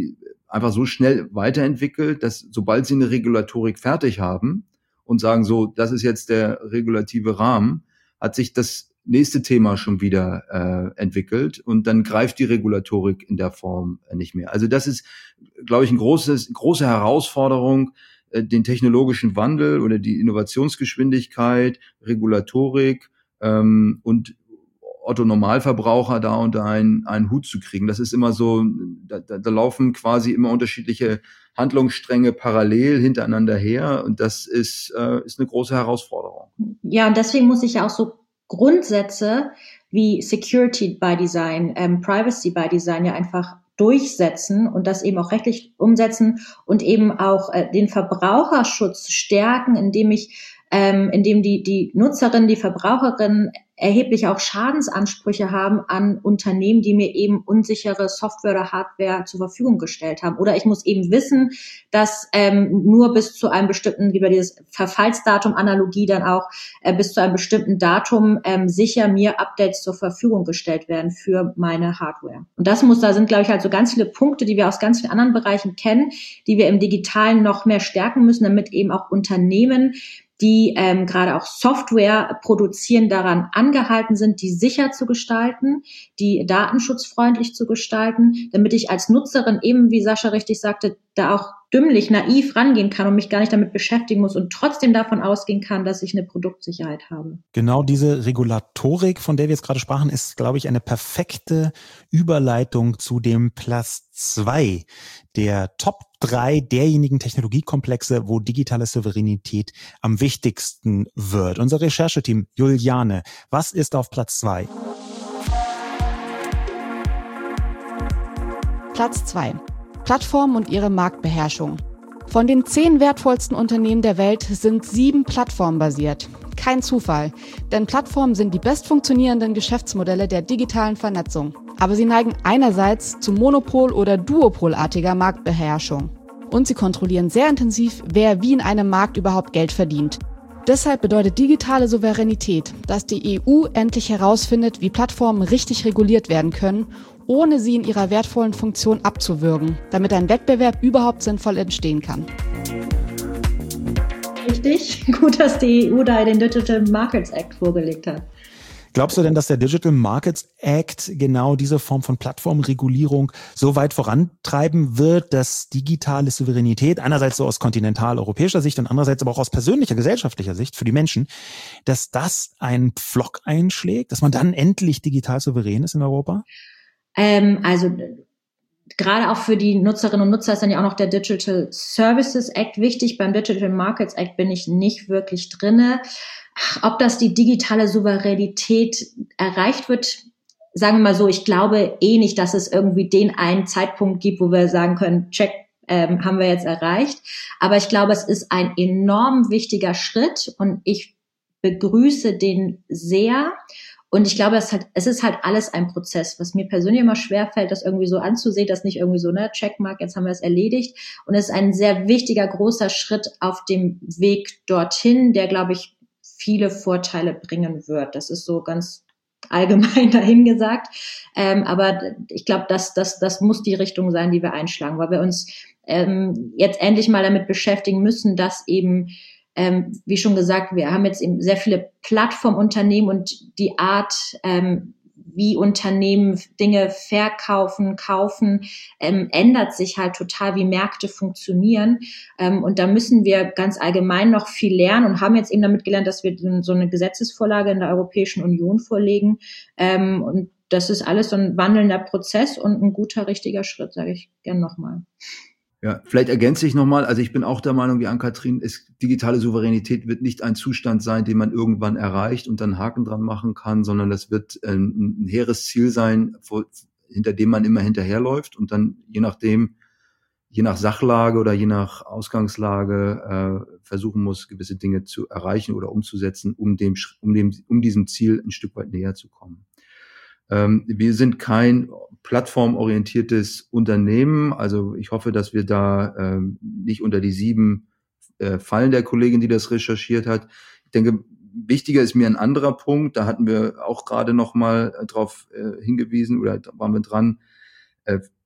einfach so schnell weiterentwickelt, dass sobald sie eine Regulatorik fertig haben und sagen so, das ist jetzt der regulative Rahmen, hat sich das nächste Thema schon wieder äh, entwickelt und dann greift die Regulatorik in der Form äh, nicht mehr. Also das ist, glaube ich, ein großes, große Herausforderung, äh, den technologischen Wandel oder die Innovationsgeschwindigkeit, Regulatorik ähm, und Otto-Normalverbraucher da unter einen, einen Hut zu kriegen. Das ist immer so, da, da, da laufen quasi immer unterschiedliche Handlungsstränge parallel hintereinander her und das ist, äh, ist eine große Herausforderung. Ja, und deswegen muss ich ja auch so Grundsätze wie Security by Design, ähm, Privacy by Design ja einfach durchsetzen und das eben auch rechtlich umsetzen und eben auch äh, den Verbraucherschutz stärken, indem ich ähm, indem die die Nutzerinnen, die Verbraucherinnen erheblich auch Schadensansprüche haben an Unternehmen, die mir eben unsichere Software oder Hardware zur Verfügung gestellt haben. Oder ich muss eben wissen, dass ähm, nur bis zu einem bestimmten, über dieses Verfallsdatum Analogie dann auch, äh, bis zu einem bestimmten Datum ähm, sicher mir Updates zur Verfügung gestellt werden für meine Hardware. Und das muss, da sind, glaube ich, halt so ganz viele Punkte, die wir aus ganz vielen anderen Bereichen kennen, die wir im Digitalen noch mehr stärken müssen, damit eben auch Unternehmen, die ähm, gerade auch Software produzieren, daran angehalten sind, die sicher zu gestalten, die datenschutzfreundlich zu gestalten, damit ich als Nutzerin eben, wie Sascha richtig sagte, da auch dümmlich, naiv rangehen kann und mich gar nicht damit beschäftigen muss und trotzdem davon ausgehen kann, dass ich eine Produktsicherheit habe. Genau diese Regulatorik, von der wir jetzt gerade sprachen, ist, glaube ich, eine perfekte Überleitung zu dem Platz zwei der Top drei derjenigen Technologiekomplexe, wo digitale Souveränität am wichtigsten wird. Unser Rechercheteam, Juliane, was ist auf Platz zwei? Platz zwei. Plattformen und ihre Marktbeherrschung. Von den zehn wertvollsten Unternehmen der Welt sind sieben plattformbasiert. Kein Zufall, denn Plattformen sind die bestfunktionierenden Geschäftsmodelle der digitalen Vernetzung. Aber sie neigen einerseits zu Monopol- oder Duopolartiger Marktbeherrschung. Und sie kontrollieren sehr intensiv, wer wie in einem Markt überhaupt Geld verdient. Deshalb bedeutet digitale Souveränität, dass die E U endlich herausfindet, wie Plattformen richtig reguliert werden können, ohne sie in ihrer wertvollen Funktion abzuwürgen, damit ein Wettbewerb überhaupt sinnvoll entstehen kann. Richtig, gut, dass die E U da den Digital Markets Act vorgelegt hat. Glaubst du denn, dass der Digital Markets Act genau diese Form von Plattformregulierung so weit vorantreiben wird, dass digitale Souveränität, einerseits so aus kontinentaleuropäischer Sicht und andererseits aber auch aus persönlicher, gesellschaftlicher Sicht für die Menschen, dass das einen Pflock einschlägt, dass man dann endlich digital souverän ist in Europa? Ähm, also gerade auch für die Nutzerinnen und Nutzer ist dann ja auch noch der Digital Services Act wichtig. Beim Digital Markets Act bin ich nicht wirklich drinne. Ob das die digitale Souveränität erreicht wird, sagen wir mal so, ich glaube eh nicht, dass es irgendwie den einen Zeitpunkt gibt, wo wir sagen können, check, ähm, haben wir jetzt erreicht. Aber ich glaube, es ist ein enorm wichtiger Schritt und ich begrüße den sehr. Und ich glaube, es, hat, es ist halt alles ein Prozess, was mir persönlich immer schwerfällt, das irgendwie so anzusehen, dass nicht irgendwie so, ne, Checkmark, jetzt haben wir es erledigt. Und es ist ein sehr wichtiger, großer Schritt auf dem Weg dorthin, der, glaube ich, viele Vorteile bringen wird. Das ist so ganz allgemein dahingesagt. Ähm, aber ich glaube, das, das, das muss die Richtung sein, die wir einschlagen, weil wir uns ähm, jetzt endlich mal damit beschäftigen müssen, dass eben, ähm, wie schon gesagt, wir haben jetzt eben sehr viele Plattformunternehmen und die Art, ähm, wie Unternehmen Dinge verkaufen, kaufen, ähm, ändert sich halt total, wie Märkte funktionieren. Ähm, und da müssen wir ganz allgemein noch viel lernen und haben jetzt eben damit gelernt, dass wir so eine Gesetzesvorlage in der Europäischen Union vorlegen. Ähm, und das ist alles so ein wandelnder Prozess und ein guter, richtiger Schritt, sage ich gern nochmal. Ja, vielleicht ergänze ich nochmal, also ich bin auch der Meinung, wie Ann-Kathrin, ist, digitale Souveränität wird nicht ein Zustand sein, den man irgendwann erreicht und dann Haken dran machen kann, sondern das wird ein, ein hehres Ziel sein, vor, hinter dem man immer hinterherläuft und dann je nachdem, je nach Sachlage oder je nach Ausgangslage äh, versuchen muss, gewisse Dinge zu erreichen oder umzusetzen, um dem, um dem, um diesem Ziel ein Stück weit näher zu kommen. Ähm, wir sind kein plattformorientiertes Unternehmen. Also ich hoffe, dass wir da ähm, nicht unter die sieben äh, fallen der Kollegin, die das recherchiert hat. Ich denke, wichtiger ist mir ein anderer Punkt. Da hatten wir auch gerade noch mal äh, drauf äh, hingewiesen oder waren wir dran. Äh,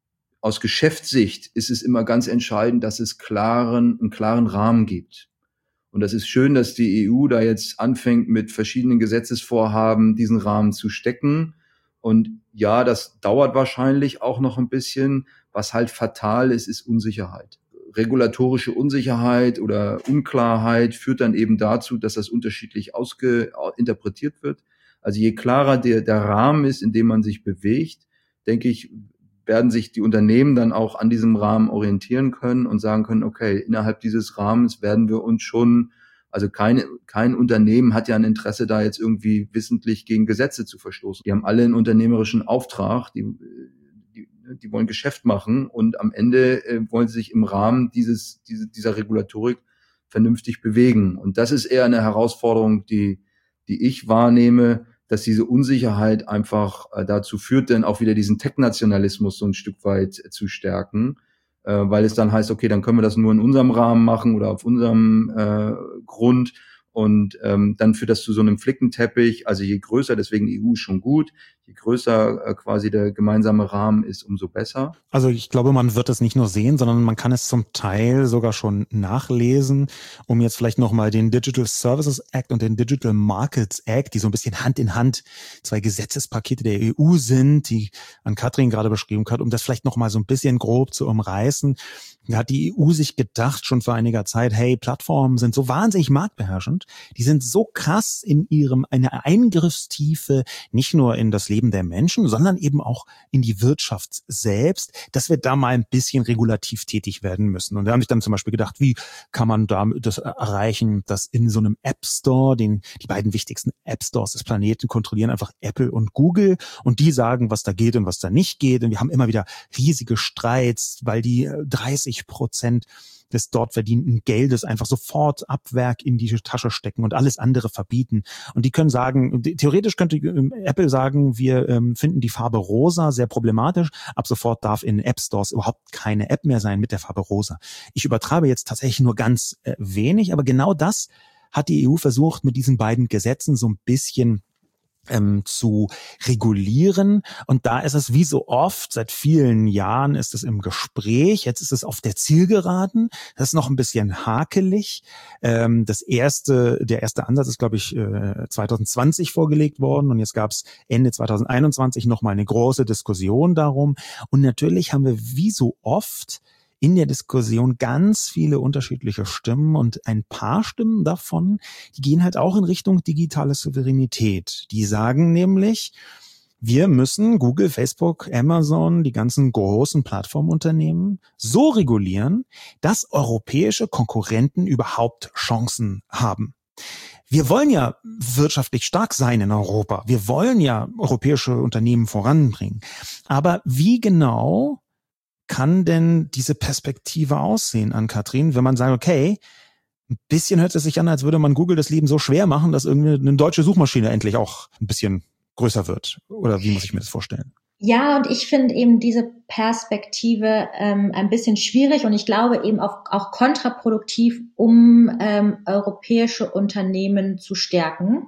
aus Geschäftssicht ist es immer ganz entscheidend, dass es klaren, einen klaren Rahmen gibt. Und das ist schön, dass die E U da jetzt anfängt, mit verschiedenen Gesetzesvorhaben diesen Rahmen zu stecken. Und ja, das dauert wahrscheinlich auch noch ein bisschen. Was halt fatal ist, ist Unsicherheit. Regulatorische Unsicherheit oder Unklarheit führt dann eben dazu, dass das unterschiedlich ausge, interpretiert wird. Also je klarer der, der Rahmen ist, in dem man sich bewegt, denke ich, werden sich die Unternehmen dann auch an diesem Rahmen orientieren können und sagen können, okay, innerhalb dieses Rahmens werden wir uns schon, also kein, kein Unternehmen hat ja ein Interesse, da jetzt irgendwie wissentlich gegen Gesetze zu verstoßen. Die haben alle einen unternehmerischen Auftrag, die, die, die wollen Geschäft machen und am Ende äh, wollen sie sich im Rahmen dieses, diese, dieser Regulatorik vernünftig bewegen. Und das ist eher eine Herausforderung, die, die ich wahrnehme, dass diese Unsicherheit einfach äh, dazu führt, dann auch wieder diesen Tech-Nationalismus so ein Stück weit äh, zu stärken, äh, weil es dann heißt, okay, dann können wir das nur in unserem Rahmen machen oder auf unserem äh, Grund und ähm, dann führt das zu so einem Flickenteppich, also je größer, deswegen E U ist schon gut, je größer äh, quasi der gemeinsame Rahmen ist, umso besser. Also ich glaube, man wird es nicht nur sehen, sondern man kann es zum Teil sogar schon nachlesen, um jetzt vielleicht nochmal den Digital Services Act und den Digital Markets Act, die so ein bisschen Hand in Hand zwei Gesetzespakete der E U sind, die an Katrin gerade beschrieben hat, um das vielleicht nochmal so ein bisschen grob zu umreißen. Da hat die E U sich gedacht, schon vor einiger Zeit, hey, Plattformen sind so wahnsinnig marktbeherrschend, die sind so krass in ihrem, eine Eingriffstiefe, nicht nur in das Leben der Menschen, sondern eben auch in die Wirtschaft selbst, dass wir da mal ein bisschen regulativ tätig werden müssen. Und da haben sich dann zum Beispiel gedacht, wie kann man da das erreichen, dass in so einem App Store, den die beiden wichtigsten App Stores des Planeten kontrollieren einfach Apple und Google und die sagen, was da geht und was da nicht geht. Und wir haben immer wieder riesige Streits, weil die dreißig Prozent des dort verdienten Geldes einfach sofort ab Werk in die Tasche stecken und alles andere verbieten. Und die können sagen, theoretisch könnte Apple sagen, wir ähm, finden die Farbe rosa sehr problematisch. Ab sofort darf in App Stores überhaupt keine App mehr sein mit der Farbe rosa. Ich übertreibe jetzt tatsächlich nur ganz äh, wenig, aber genau das hat die E U versucht, mit diesen beiden Gesetzen so ein bisschen Ähm, zu regulieren. Und da ist es wie so oft, seit vielen Jahren ist es im Gespräch, jetzt ist es auf der Zielgeraden, das ist noch ein bisschen hakelig. Ähm, das erste, der erste Ansatz ist, glaube ich, äh, zwanzig zwanzig vorgelegt worden und jetzt gab es Ende zwanzig einundzwanzig nochmal eine große Diskussion darum. Und natürlich haben wir wie so oft in der Diskussion ganz viele unterschiedliche Stimmen und ein paar Stimmen davon, die gehen halt auch in Richtung digitale Souveränität. Die sagen nämlich, wir müssen Google, Facebook, Amazon, die ganzen großen Plattformunternehmen so regulieren, dass europäische Konkurrenten überhaupt Chancen haben. Wir wollen ja wirtschaftlich stark sein in Europa. Wir wollen ja europäische Unternehmen voranbringen. Aber wie genau kann denn diese Perspektive aussehen, Ann-Kathrin, wenn man sagt, okay, ein bisschen hört es sich an, als würde man Google das Leben so schwer machen, dass irgendwie eine deutsche Suchmaschine endlich auch ein bisschen größer wird? Oder wie muss ich mir das vorstellen? Ja, und ich finde eben diese Perspektive ähm, ein bisschen schwierig und ich glaube eben auch, auch kontraproduktiv, um ähm, europäische Unternehmen zu stärken.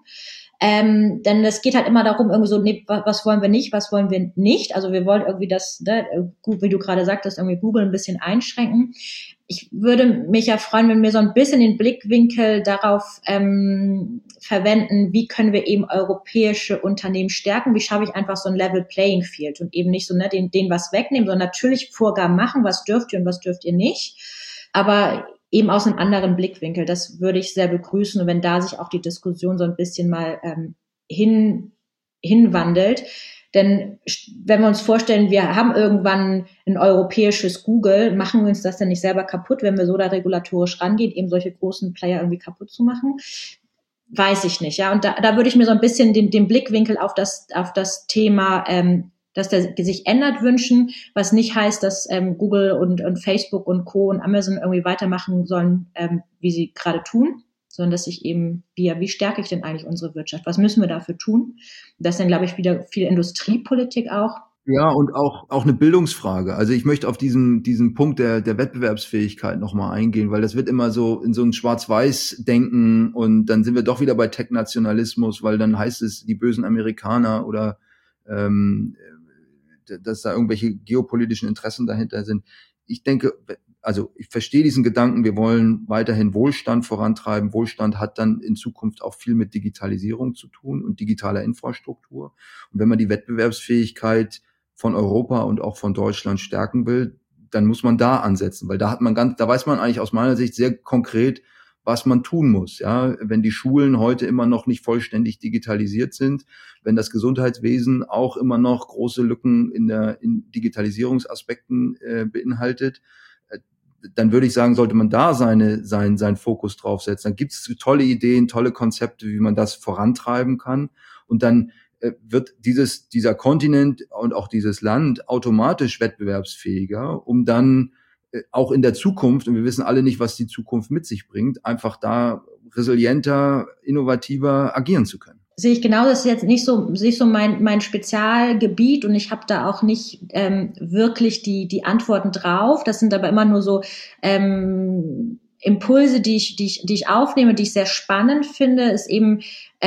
Ähm, denn es geht halt immer darum, irgendwie so, nee, was wollen wir nicht, was wollen wir nicht. Also wir wollen irgendwie das, ne, wie du gerade sagtest, irgendwie Google ein bisschen einschränken. Ich würde mich ja freuen, wenn wir so ein bisschen den Blickwinkel darauf ähm, verwenden, wie können wir eben europäische Unternehmen stärken, wie schaffe ich einfach so ein Level Playing Field und eben nicht so ne, den, denen was wegnehmen, sondern natürlich Vorgaben machen, was dürft ihr und was dürft ihr nicht, aber eben aus einem anderen Blickwinkel. Das würde ich sehr begrüßen und wenn da sich auch die Diskussion so ein bisschen mal ähm, hin hinwandelt. Denn wenn wir uns vorstellen, wir haben irgendwann ein europäisches Google, machen wir uns das denn nicht selber kaputt, wenn wir so da regulatorisch rangehen, eben solche großen Player irgendwie kaputt zu machen? Weiß ich nicht, ja. Und da, da würde ich mir so ein bisschen den, den Blickwinkel auf das, auf das Thema, ähm, dass der sich ändert, wünschen, was nicht heißt, dass ähm, Google und, und Facebook und Co. und Amazon irgendwie weitermachen sollen, ähm, wie sie gerade tun, sondern dass ich eben, wie, wie stärke ich denn eigentlich unsere Wirtschaft? Was müssen wir dafür tun? Das ist dann, glaube ich, wieder viel Industriepolitik auch. Ja, und auch auch eine Bildungsfrage. Also ich möchte auf diesen diesen Punkt der der Wettbewerbsfähigkeit nochmal eingehen, weil das wird immer so in so ein Schwarz-Weiß-Denken und dann sind wir doch wieder bei Tech-Nationalismus, weil dann heißt es, die bösen Amerikaner oder ähm, dass da irgendwelche geopolitischen Interessen dahinter sind. Ich denke, also ich verstehe diesen Gedanken, wir wollen weiterhin Wohlstand vorantreiben. Wohlstand hat dann in Zukunft auch viel mit Digitalisierung zu tun und digitaler Infrastruktur. Und wenn man die Wettbewerbsfähigkeit von Europa und auch von Deutschland stärken will, dann muss man da ansetzen, weil da hat man ganz, da weiß man eigentlich aus meiner Sicht sehr konkret, was man tun muss. Ja, wenn die Schulen heute immer noch nicht vollständig digitalisiert sind, wenn das Gesundheitswesen auch immer noch große Lücken in der in Digitalisierungsaspekten äh, beinhaltet, äh, dann würde ich sagen, sollte man da seine sein sein Fokus draufsetzen. Dann gibt es tolle Ideen, tolle Konzepte, wie man das vorantreiben kann, und dann äh, wird dieses dieser Kontinent und auch dieses Land automatisch wettbewerbsfähiger, um dann auch in der Zukunft, und wir wissen alle nicht, was die Zukunft mit sich bringt, einfach da resilienter, innovativer agieren zu können. Sehe ich genau, das ist jetzt nicht so, sehe ich so mein mein Spezialgebiet, und ich habe da auch nicht ähm, wirklich die die Antworten drauf. Das sind aber immer nur so ähm, Impulse, die ich die ich die ich aufnehme, die ich sehr spannend finde, ist eben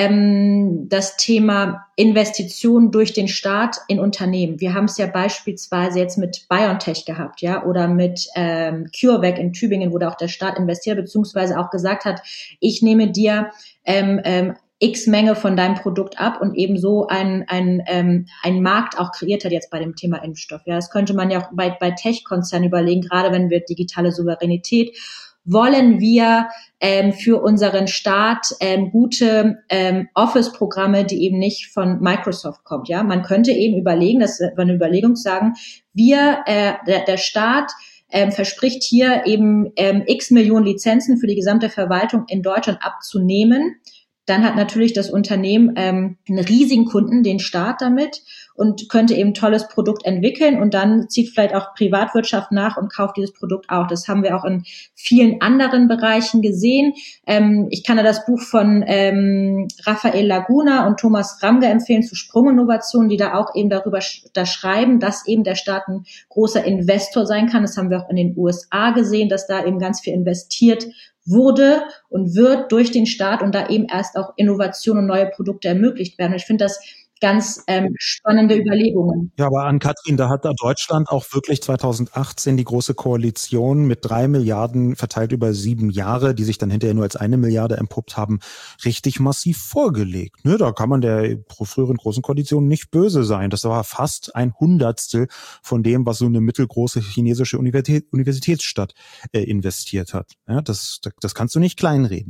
ähm, das Thema Investitionen durch den Staat in Unternehmen. Wir haben es ja beispielsweise jetzt mit BioNTech gehabt, ja, oder mit ähm, CureVac in Tübingen, wo da auch der Staat investiert, beziehungsweise auch gesagt hat, ich nehme dir ähm, ähm, X Menge von deinem Produkt ab und eben so ein ein ähm, ein Markt auch kreiert hat jetzt bei dem Thema Impfstoff. Ja, das könnte man ja auch bei bei Tech-Konzernen überlegen, gerade wenn wir digitale Souveränität wollen wir ähm, für unseren Staat ähm, gute ähm, Office-Programme, die eben nicht von Microsoft kommt. Ja, man könnte eben überlegen, das ist eine Überlegung zu sagen, wir, äh, der, der Staat ähm, verspricht hier eben ähm, x Millionen Lizenzen für die gesamte Verwaltung in Deutschland abzunehmen. Dann hat natürlich das Unternehmen ähm, einen riesigen Kunden, den Staat damit, und könnte eben ein tolles Produkt entwickeln, und dann zieht vielleicht auch Privatwirtschaft nach und kauft dieses Produkt auch. Das haben wir auch in vielen anderen Bereichen gesehen. Ähm, ich kann da das Buch von ähm, Raphael Laguna und Thomas Ramge empfehlen zu Sprunginnovation, die da auch eben darüber sch- da schreiben, dass eben der Staat ein großer Investor sein kann. Das haben wir auch in den U S A gesehen, dass da eben ganz viel investiert wurde und wird durch den Staat, und da eben erst auch Innovation und neue Produkte ermöglicht werden. Und ich finde das ganz ähm, spannende Überlegungen. Ja, aber Ann-Kathrin, da hat da Deutschland auch wirklich zweitausendachtzehn die große Koalition mit drei Milliarden verteilt über sieben Jahre, die sich dann hinterher nur als eine Milliarde entpuppt haben, richtig massiv vorgelegt. Ne, da kann man der früheren großen Koalition nicht böse sein. Das war fast ein Hundertstel von dem, was so eine mittelgroße chinesische Universität, Universitätsstadt äh, investiert hat. Ja, das, das kannst du nicht kleinreden.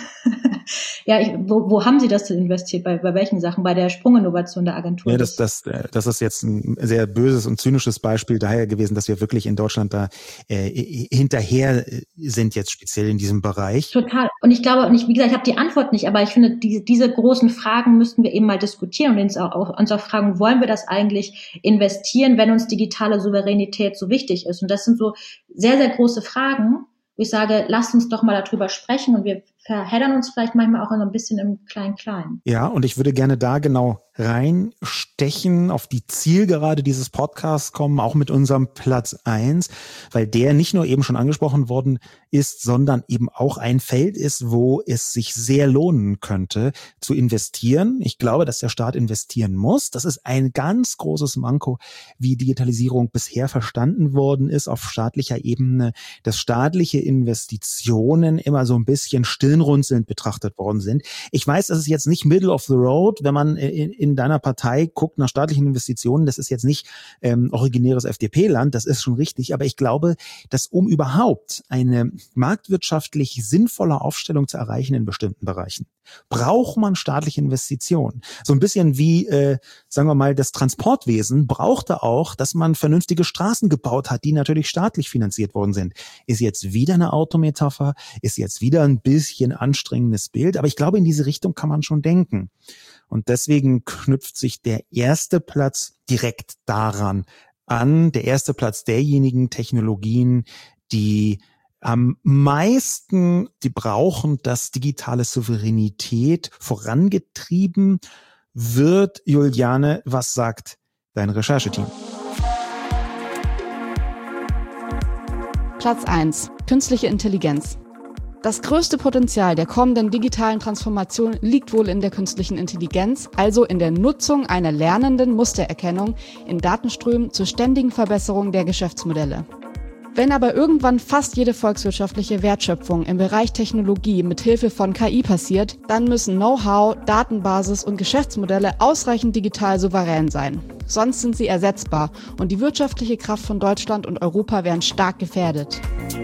Ja, ich, wo, wo haben Sie das denn investiert? Bei, bei welchen Sachen? Bei der Sprunginnovation der Agentur? Ja, das, das, das ist jetzt ein sehr böses und zynisches Beispiel daher gewesen, dass wir wirklich in Deutschland da äh, hinterher sind jetzt speziell in diesem Bereich. Total. Und ich glaube, und ich, wie gesagt, ich habe die Antwort nicht, aber ich finde, diese, diese großen Fragen müssten wir eben mal diskutieren und uns auch, uns auch fragen, wollen wir das eigentlich investieren, wenn uns digitale Souveränität so wichtig ist? Und das sind so sehr, sehr große Fragen, wo ich sage, lasst uns doch mal darüber sprechen, und wir verheddern uns vielleicht manchmal auch so ein bisschen im Klein-Klein. Ja, und ich würde gerne da genau reinstechen, auf die Zielgerade dieses Podcasts kommen, auch mit unserem Platz eins, weil der nicht nur eben schon angesprochen worden ist, sondern eben auch ein Feld ist, wo es sich sehr lohnen könnte, zu investieren. Ich glaube, dass der Staat investieren muss. Das ist ein ganz großes Manko, wie Digitalisierung bisher verstanden worden ist auf staatlicher Ebene, dass staatliche Investitionen immer so ein bisschen stirnrunzelnd betrachtet worden sind. Ich weiß, das ist jetzt nicht middle of the road, wenn man in, in deiner Partei guckt nach staatlichen Investitionen. Das ist jetzt nicht ähm, originäres F D P-Land, das ist schon richtig. Aber ich glaube, dass um überhaupt eine marktwirtschaftlich sinnvolle Aufstellung zu erreichen in bestimmten Bereichen, braucht man staatliche Investitionen. So ein bisschen wie, äh, sagen wir mal, das Transportwesen brauchte auch, dass man vernünftige Straßen gebaut hat, die natürlich staatlich finanziert worden sind. Ist jetzt wieder eine Autometapher, ist jetzt wieder ein bisschen anstrengendes Bild, aber ich glaube, in diese Richtung kann man schon denken. Und deswegen knüpft sich der erste Platz direkt daran an, der erste Platz derjenigen Technologien, die am meisten, die brauchen, dass digitale Souveränität vorangetrieben wird. Juliane, was sagt dein Rechercheteam? Platz eins. Künstliche Intelligenz. Das größte Potenzial der kommenden digitalen Transformation liegt wohl in der künstlichen Intelligenz, also in der Nutzung einer lernenden Mustererkennung in Datenströmen zur ständigen Verbesserung der Geschäftsmodelle. Wenn aber irgendwann fast jede volkswirtschaftliche Wertschöpfung im Bereich Technologie mit Hilfe von K I passiert, dann müssen Know-how, Datenbasis und Geschäftsmodelle ausreichend digital souverän sein. Sonst sind sie ersetzbar und die wirtschaftliche Kraft von Deutschland und Europa wären stark gefährdet.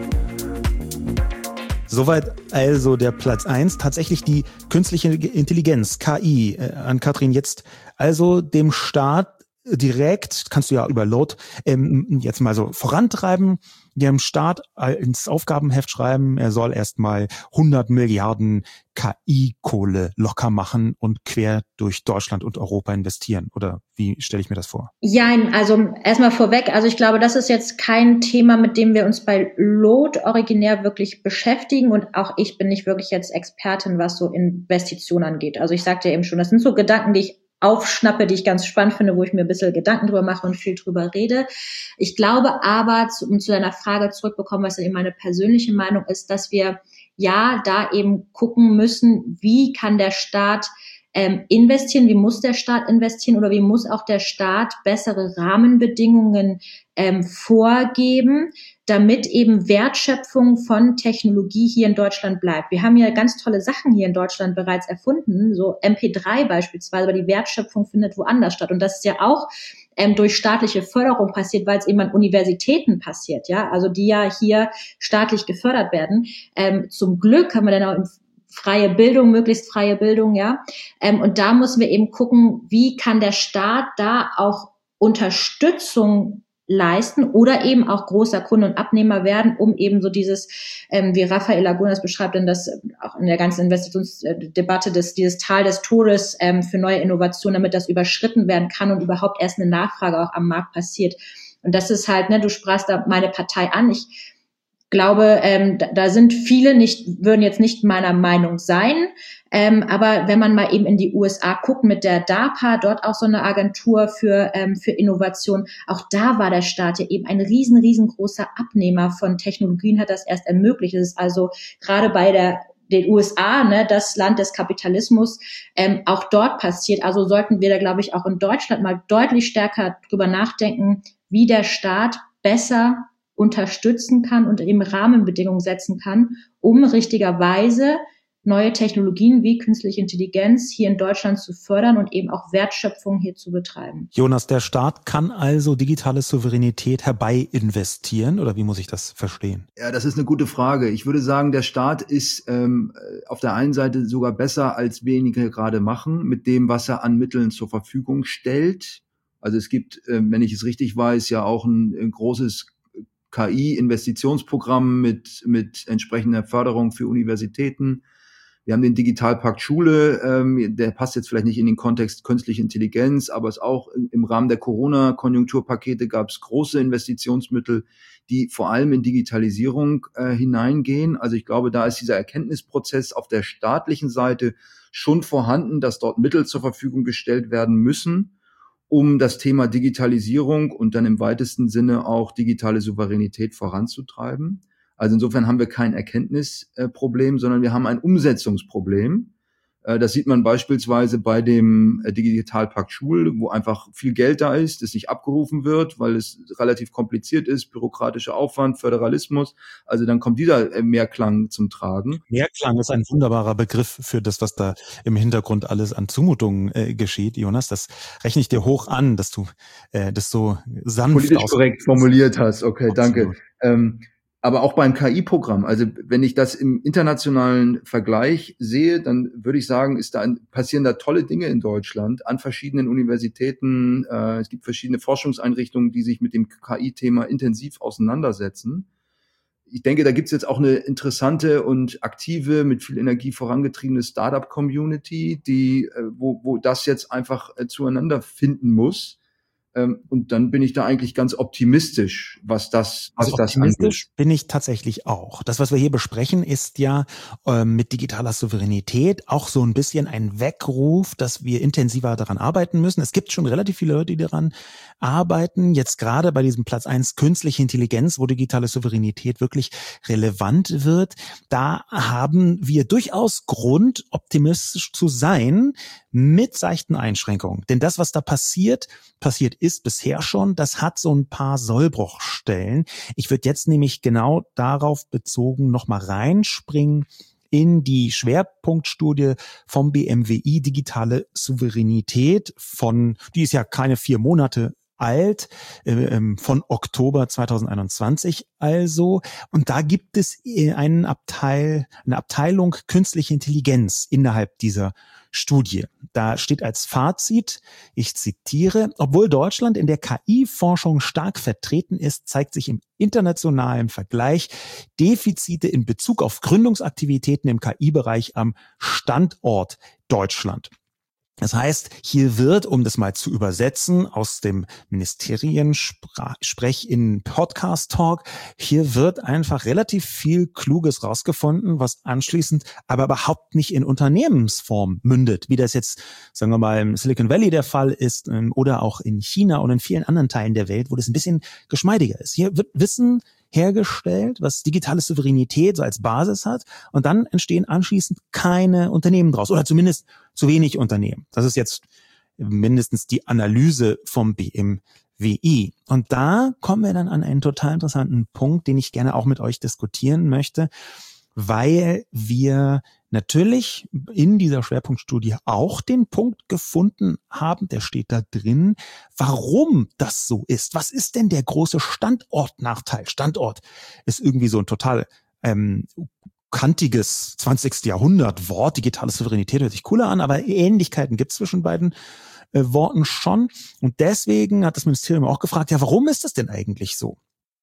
Soweit also der Platz eins, tatsächlich die künstliche Intelligenz, K I. Äh, an Katrin, jetzt also dem Staat direkt, kannst du ja über Load ähm, jetzt mal so vorantreiben, dem Staat ins Aufgabenheft schreiben, er soll erstmal hundert Milliarden K I-Kohle locker machen und quer durch Deutschland und Europa investieren. Oder wie stelle ich mir das vor? Ja, also erstmal vorweg, also ich glaube, das ist jetzt kein Thema, mit dem wir uns bei Load originär wirklich beschäftigen, und auch ich bin nicht wirklich jetzt Expertin, was so Investitionen angeht. Also ich sagte ja eben schon, das sind so Gedanken, die ich aufschnappe, die ich ganz spannend finde, wo ich mir ein bisschen Gedanken drüber mache und viel drüber rede. Ich glaube aber, um zu deiner Frage zurückbekommen, was dann eben meine persönliche Meinung ist, dass wir ja da eben gucken müssen, wie kann der Staat ähm, investieren, wie muss der Staat investieren oder wie muss auch der Staat bessere Rahmenbedingungen ähm, vorgeben, damit eben Wertschöpfung von Technologie hier in Deutschland bleibt. Wir haben ja ganz tolle Sachen hier in Deutschland bereits erfunden, so M P drei beispielsweise, aber die Wertschöpfung findet woanders statt. Und das ist ja auch ähm, durch staatliche Förderung passiert, weil es eben an Universitäten passiert, ja, also die ja hier staatlich gefördert werden. Ähm, zum Glück haben wir dann auch in freie Bildung, möglichst freie Bildung, ja. Ähm, und da müssen wir eben gucken, wie kann der Staat da auch Unterstützung leisten oder eben auch großer Kunde und Abnehmer werden, um eben so dieses, ähm, wie Raphael Lagunas beschreibt, denn das auch in der ganzen Investitionsdebatte, des, dieses Tal des Todes ähm, für neue Innovationen, damit das überschritten werden kann und überhaupt erst eine Nachfrage auch am Markt passiert. Und das ist halt, ne, du sprachst da meine Partei an, ich glaube, ähm, da, da sind viele nicht, würden jetzt nicht meiner Meinung sein, ähm, aber wenn man mal eben in die U S A guckt mit der DARPA, dort auch so eine Agentur für ähm, für Innovation, auch da war der Staat ja eben ein riesen, riesengroßer Abnehmer von Technologien, hat das erst ermöglicht. Es ist also gerade bei der den U S A, ne, das Land des Kapitalismus, ähm, auch dort passiert. Also sollten wir da, glaube ich, auch in Deutschland mal deutlich stärker drüber nachdenken, wie der Staat besser unterstützen kann und eben Rahmenbedingungen setzen kann, um richtigerweise neue Technologien wie künstliche Intelligenz hier in Deutschland zu fördern und eben auch Wertschöpfung hier zu betreiben. Jonas, der Staat kann also digitale Souveränität herbei investieren, oder wie muss ich das verstehen? Ja, das ist eine gute Frage. Ich würde sagen, der Staat ist ähm, auf der einen Seite sogar besser, als wenige gerade machen, mit dem, was er an Mitteln zur Verfügung stellt. Also es gibt, äh, wenn ich es richtig weiß, ja auch ein, ein großes K I-Investitionsprogramm mit mit entsprechender Förderung für Universitäten. Wir haben den Digitalpakt Schule, ähm, der passt jetzt vielleicht nicht in den Kontext künstliche Intelligenz, aber es auch im, im Rahmen der Corona-Konjunkturpakete gab es große Investitionsmittel, die vor allem in Digitalisierung äh, hineingehen. Also ich glaube, da ist dieser Erkenntnisprozess auf der staatlichen Seite schon vorhanden, dass dort Mittel zur Verfügung gestellt werden müssen, um das Thema Digitalisierung und dann im weitesten Sinne auch digitale Souveränität voranzutreiben. Also insofern haben wir kein Erkenntnisproblem, sondern wir haben ein Umsetzungsproblem. Das sieht man beispielsweise bei dem Digitalpakt Schule, wo einfach viel Geld da ist, das nicht abgerufen wird, weil es relativ kompliziert ist, bürokratischer Aufwand, Föderalismus. Also dann kommt dieser Mehrklang zum Tragen. Mehrklang ist ein wunderbarer Begriff für das, was da im Hintergrund alles an Zumutungen äh, geschieht, Jonas. Das rechne ich dir hoch an, dass du äh, das so sanft politisch korrekt formuliert hast. Okay, Absolut. Danke. Ähm, Aber auch beim K I-Programm, also wenn ich das im internationalen Vergleich sehe, dann würde ich sagen, ist da passieren da tolle Dinge in Deutschland an verschiedenen Universitäten. Äh, es gibt verschiedene Forschungseinrichtungen, die sich mit dem K I-Thema intensiv auseinandersetzen. Ich denke, da gibt es jetzt auch eine interessante und aktive, mit viel Energie vorangetriebene Startup-Community, die, äh, wo, wo das jetzt einfach äh, zueinander finden muss. Und dann bin ich da eigentlich ganz optimistisch, was das, was also das optimistisch angeht. Bin ich tatsächlich auch. Das, was wir hier besprechen, ist ja äh, mit digitaler Souveränität auch so ein bisschen ein Weckruf, dass wir intensiver daran arbeiten müssen. Es gibt schon relativ viele Leute, die daran arbeiten. Jetzt gerade bei diesem Platz eins künstliche Intelligenz, wo digitale Souveränität wirklich relevant wird. Da haben wir durchaus Grund, optimistisch zu sein, mit seichten Einschränkungen. Denn das, was da passiert, passiert ist bisher schon, das hat so ein paar Sollbruchstellen. Ich würde jetzt nämlich genau darauf bezogen nochmal reinspringen in die Schwerpunktstudie vom B M W I Digitale Souveränität von, die ist ja keine vier Monate alt, äh, von Oktober zweitausendeinundzwanzig also. Und da gibt es einen Abteil, eine Abteilung künstliche Intelligenz innerhalb dieser Studie. Da steht als Fazit, ich zitiere, obwohl Deutschland in der K I-Forschung stark vertreten ist, zeigt sich im internationalen Vergleich Defizite in Bezug auf Gründungsaktivitäten im K I-Bereich am Standort Deutschland. Das heißt, hier wird, um das mal zu übersetzen, aus dem Ministeriensprech in Podcast-Talk, hier wird einfach relativ viel Kluges rausgefunden, was anschließend aber überhaupt nicht in Unternehmensform mündet, wie das jetzt, sagen wir mal, im Silicon Valley der Fall ist oder auch in China und in vielen anderen Teilen der Welt, wo das ein bisschen geschmeidiger ist. Hier wird Wissen hergestellt, was digitale Souveränität so als Basis hat, und dann entstehen anschließend keine Unternehmen draus oder zumindest zu wenig Unternehmen. Das ist jetzt mindestens die Analyse vom B M W I. Und da kommen wir dann an einen total interessanten Punkt, den ich gerne auch mit euch diskutieren möchte, weil wir natürlich in dieser Schwerpunktstudie auch den Punkt gefunden haben, der steht da drin, warum das so ist. Was ist denn der große Standortnachteil? Standort ist irgendwie so ein total ähm, kantiges zwanzigsten Jahrhundert Wort. Digitale Souveränität hört sich cooler an, aber Ähnlichkeiten gibt es zwischen beiden äh, Worten schon. Und deswegen hat das Ministerium auch gefragt, ja, warum ist das denn eigentlich so?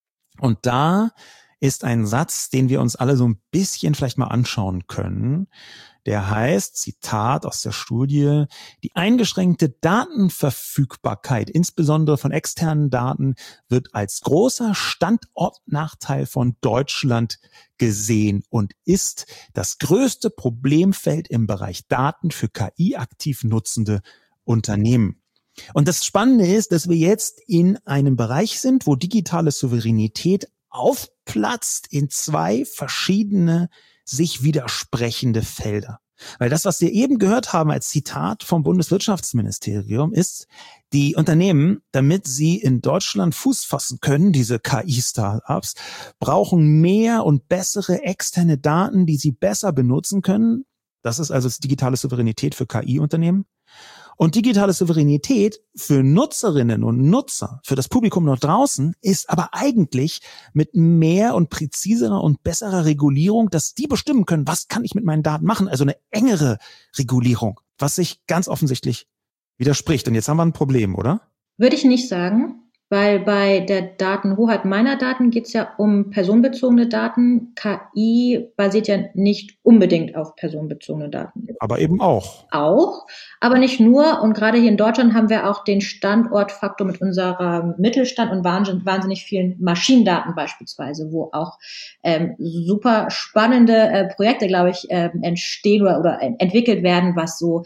Und da ist ein Satz, den wir uns alle so ein bisschen vielleicht mal anschauen können. Der heißt, Zitat aus der Studie, die eingeschränkte Datenverfügbarkeit, insbesondere von externen Daten, wird als großer Standortnachteil von Deutschland gesehen und ist das größte Problemfeld im Bereich Daten für K I aktiv nutzende Unternehmen. Und das Spannende ist, dass wir jetzt in einem Bereich sind, wo digitale Souveränität aufplatzt in zwei verschiedene, sich widersprechende Felder. Weil das, was wir eben gehört haben als Zitat vom Bundeswirtschaftsministerium, ist, die Unternehmen, damit sie in Deutschland Fuß fassen können, diese K I-Startups, brauchen mehr und bessere externe Daten, die sie besser benutzen können. Das ist also digitale Souveränität für K I-Unternehmen. Und digitale Souveränität für Nutzerinnen und Nutzer, für das Publikum dort draußen, ist aber eigentlich mit mehr und präziserer und besserer Regulierung, dass die bestimmen können, was kann ich mit meinen Daten machen. Also eine engere Regulierung, was sich ganz offensichtlich widerspricht. Und jetzt haben wir ein Problem, oder? Würde ich nicht sagen. Weil bei der Datenhoheit meiner Daten geht es ja um personenbezogene Daten. K I basiert ja nicht unbedingt auf personenbezogene Daten. Aber eben auch. Auch, aber nicht nur. Und gerade hier in Deutschland haben wir auch den Standortfaktor mit unserem Mittelstand und wahnsinnig, wahnsinnig vielen Maschinendaten beispielsweise, wo auch ähm, super spannende äh, Projekte, glaube ich, äh, entstehen oder, oder entwickelt werden, was so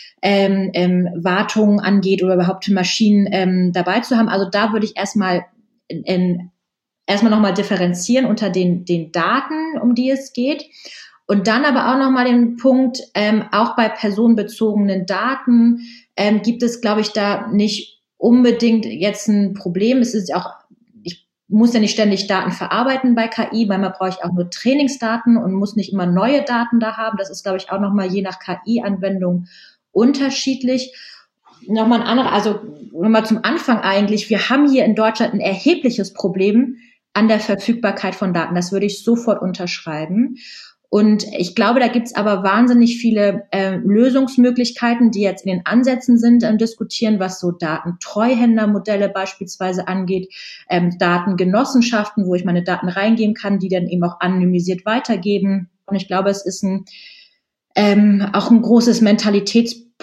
Ähm, ähm, Wartungen angeht oder überhaupt Maschinen ähm, dabei zu haben. Also da würde ich erstmal in, in, erstmal nochmal differenzieren unter den, den Daten, um die es geht. Und dann aber auch nochmal den Punkt, ähm, auch bei personenbezogenen Daten ähm, gibt es, glaube ich, da nicht unbedingt jetzt ein Problem. Es ist auch, ich muss ja nicht ständig Daten verarbeiten bei K I, manchmal brauche ich auch nur Trainingsdaten und muss nicht immer neue Daten da haben. Das ist, glaube ich, auch nochmal je nach K I-Anwendung unterschiedlich. Nochmal ein anderer, also nochmal zum Anfang eigentlich, wir haben hier in Deutschland ein erhebliches Problem an der Verfügbarkeit von Daten. Das würde ich sofort unterschreiben. Und ich glaube, da gibt es aber wahnsinnig viele äh, Lösungsmöglichkeiten, die jetzt in den Ansätzen sind, ähm, diskutieren, was so Datentreuhändermodelle beispielsweise angeht, ähm, Datengenossenschaften, wo ich meine Daten reingeben kann, die dann eben auch anonymisiert weitergeben. Und ich glaube, es ist ein Ähm, auch ein großes Mentalitätsproblem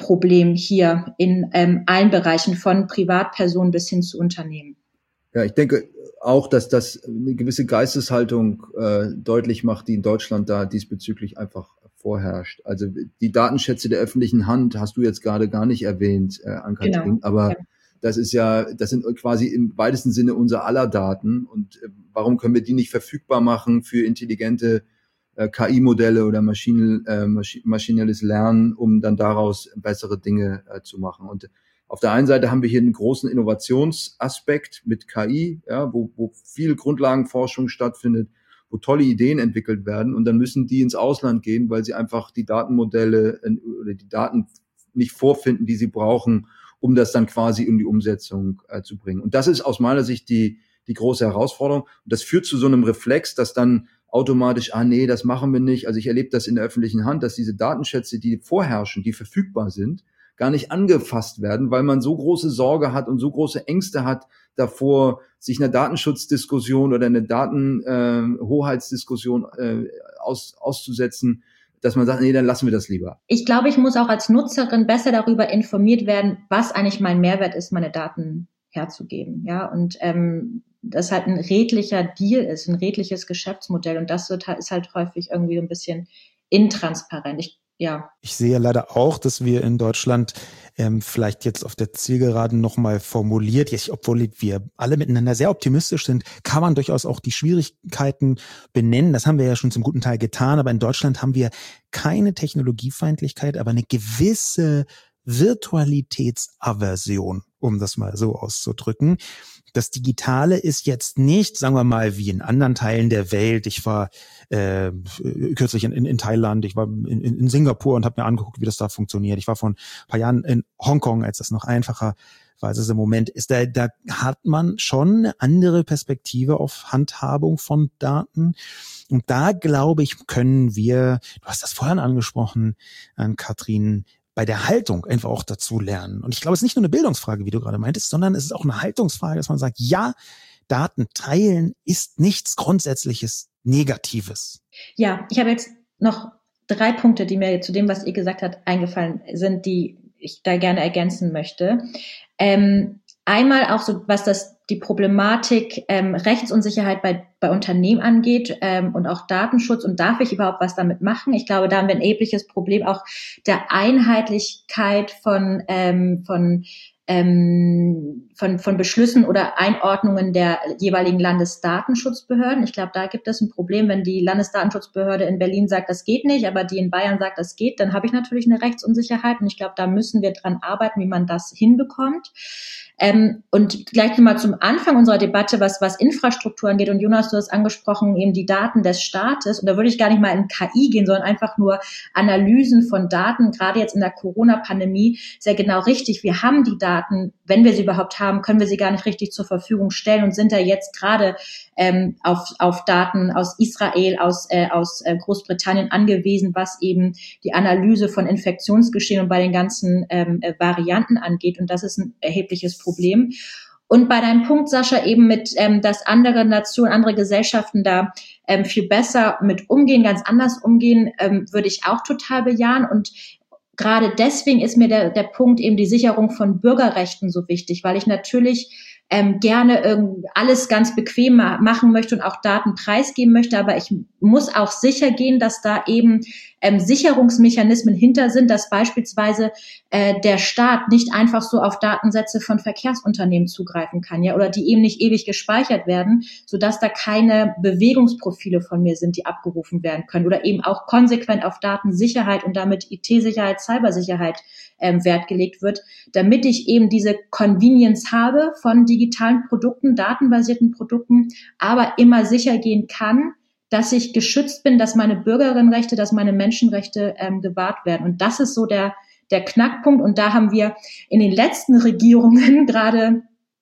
Problem hier in ähm, allen Bereichen, von Privatpersonen bis hin zu Unternehmen. Ja, ich denke auch, dass das eine gewisse Geisteshaltung äh, deutlich macht, die in Deutschland da diesbezüglich einfach vorherrscht. Also die Datenschätze der öffentlichen Hand hast du jetzt gerade gar nicht erwähnt, äh, Ann-Kathrin, genau. aber ja. das ist ja, das sind quasi im weitesten Sinne unser aller Daten. Und äh, warum können wir die nicht verfügbar machen für intelligente äh, K I-Modelle oder Maschinen, äh, Masch- maschinelles Lernen, um dann daraus bessere Dinge äh, zu machen? Und auf der einen Seite haben wir hier einen großen Innovationsaspekt mit K I, ja, wo, wo viel Grundlagenforschung stattfindet, wo tolle Ideen entwickelt werden, und dann müssen die ins Ausland gehen, weil sie einfach die Datenmodelle äh, oder die Daten nicht vorfinden, die sie brauchen, um das dann quasi in die Umsetzung äh, zu bringen. Und das ist aus meiner Sicht die die große Herausforderung. Und das führt zu so einem Reflex, dass dann automatisch, ah nee, das machen wir nicht. Also ich erlebe das in der öffentlichen Hand, dass diese Datenschätze, die vorherrschen, die verfügbar sind, gar nicht angefasst werden, weil man so große Sorge hat und so große Ängste hat davor, sich einer Datenschutzdiskussion oder einer Datenhoheitsdiskussion äh, äh, aus, auszusetzen, dass man sagt, nee, dann lassen wir das lieber. Ich glaube, ich muss auch als Nutzerin besser darüber informiert werden, was eigentlich mein Mehrwert ist, meine Daten herzugeben. Ja, und ähm, das halt ein redlicher Deal ist, ein redliches Geschäftsmodell, und das wird halt, ist halt häufig irgendwie ein bisschen intransparent. Ich Ja. Ich sehe leider auch, dass wir in Deutschland ähm, vielleicht jetzt auf der Zielgeraden nochmal formuliert, jetzt, obwohl wir alle miteinander sehr optimistisch sind, kann man durchaus auch die Schwierigkeiten benennen. Das haben wir ja schon zum guten Teil getan, aber in Deutschland haben wir keine Technologiefeindlichkeit, aber eine gewisse Virtualitätsaversion, um das mal so auszudrücken. Das Digitale ist jetzt nicht, sagen wir mal, wie in anderen Teilen der Welt. Ich war äh, kürzlich in, in, in Thailand, ich war in, in Singapur und habe mir angeguckt, wie das da funktioniert. Ich war vor ein paar Jahren in Hongkong, als das noch einfacher war, als es im Moment ist. Da, da hat man schon eine andere Perspektive auf Handhabung von Daten. Und da, glaube ich, können wir, du hast das vorhin angesprochen, Ann-Kathrin, bei der Haltung einfach auch dazu lernen. Und ich glaube, es ist nicht nur eine Bildungsfrage, wie du gerade meintest, sondern es ist auch eine Haltungsfrage, dass man sagt, ja, Daten teilen ist nichts Grundsätzliches Negatives. Ja, ich habe jetzt noch drei Punkte, die mir zu dem, was ihr gesagt habt, eingefallen sind, die ich da gerne ergänzen möchte. Ähm, einmal auch so, was das die Problematik ähm, Rechtsunsicherheit bei bei Unternehmen angeht ähm, und auch Datenschutz, und darf ich überhaupt was damit machen? Ich glaube, da haben wir ein erhebliches Problem auch der Einheitlichkeit von ähm, von ähm, von von Beschlüssen oder Einordnungen der jeweiligen Landesdatenschutzbehörden. Ich glaube, da gibt es ein Problem, wenn die Landesdatenschutzbehörde in Berlin sagt, das geht nicht, aber die in Bayern sagt, das geht, dann habe ich natürlich eine Rechtsunsicherheit, und ich glaube, da müssen wir dran arbeiten, wie man das hinbekommt. Ähm, und gleich nochmal zum Anfang unserer Debatte, was, was Infrastruktur angeht, und Jonas, du hast angesprochen, eben die Daten des Staates, und da würde ich gar nicht mal in K I gehen, sondern einfach nur Analysen von Daten, gerade jetzt in der Corona-Pandemie, sehr genau richtig. Wir haben die Daten, wenn wir sie überhaupt haben, können wir sie gar nicht richtig zur Verfügung stellen und sind da jetzt gerade ähm, auf, auf Daten aus Israel, aus, äh, aus äh, Großbritannien angewiesen, was eben die Analyse von Infektionsgeschehen und bei den ganzen ähm, äh, Varianten angeht, und das ist ein erhebliches Problem. Und bei deinem Punkt, Sascha, eben mit, ähm, dass andere Nationen, andere Gesellschaften da ähm, viel besser mit umgehen, ganz anders umgehen, ähm, würde ich auch total bejahen. Und gerade deswegen ist mir der, der Punkt eben die Sicherung von Bürgerrechten so wichtig, weil ich natürlich ähm, gerne irgend alles ganz bequem machen möchte und auch Daten preisgeben möchte, aber ich muss auch sicher gehen, dass da eben ähm, Sicherungsmechanismen hinter sind, dass beispielsweise äh, der Staat nicht einfach so auf Datensätze von Verkehrsunternehmen zugreifen kann, ja, oder die eben nicht ewig gespeichert werden, sodass da keine Bewegungsprofile von mir sind, die abgerufen werden können, oder eben auch konsequent auf Datensicherheit und damit I T-Sicherheit, Cybersicherheit ähm, Wert gelegt wird, damit ich eben diese Convenience habe von digitalen Produkten, datenbasierten Produkten, aber immer sicher gehen kann, dass ich geschützt bin, dass meine Bürgerinnenrechte, dass meine Menschenrechte ähm, gewahrt werden. Und das ist so der der Knackpunkt. Und da haben wir in den letzten Regierungen gerade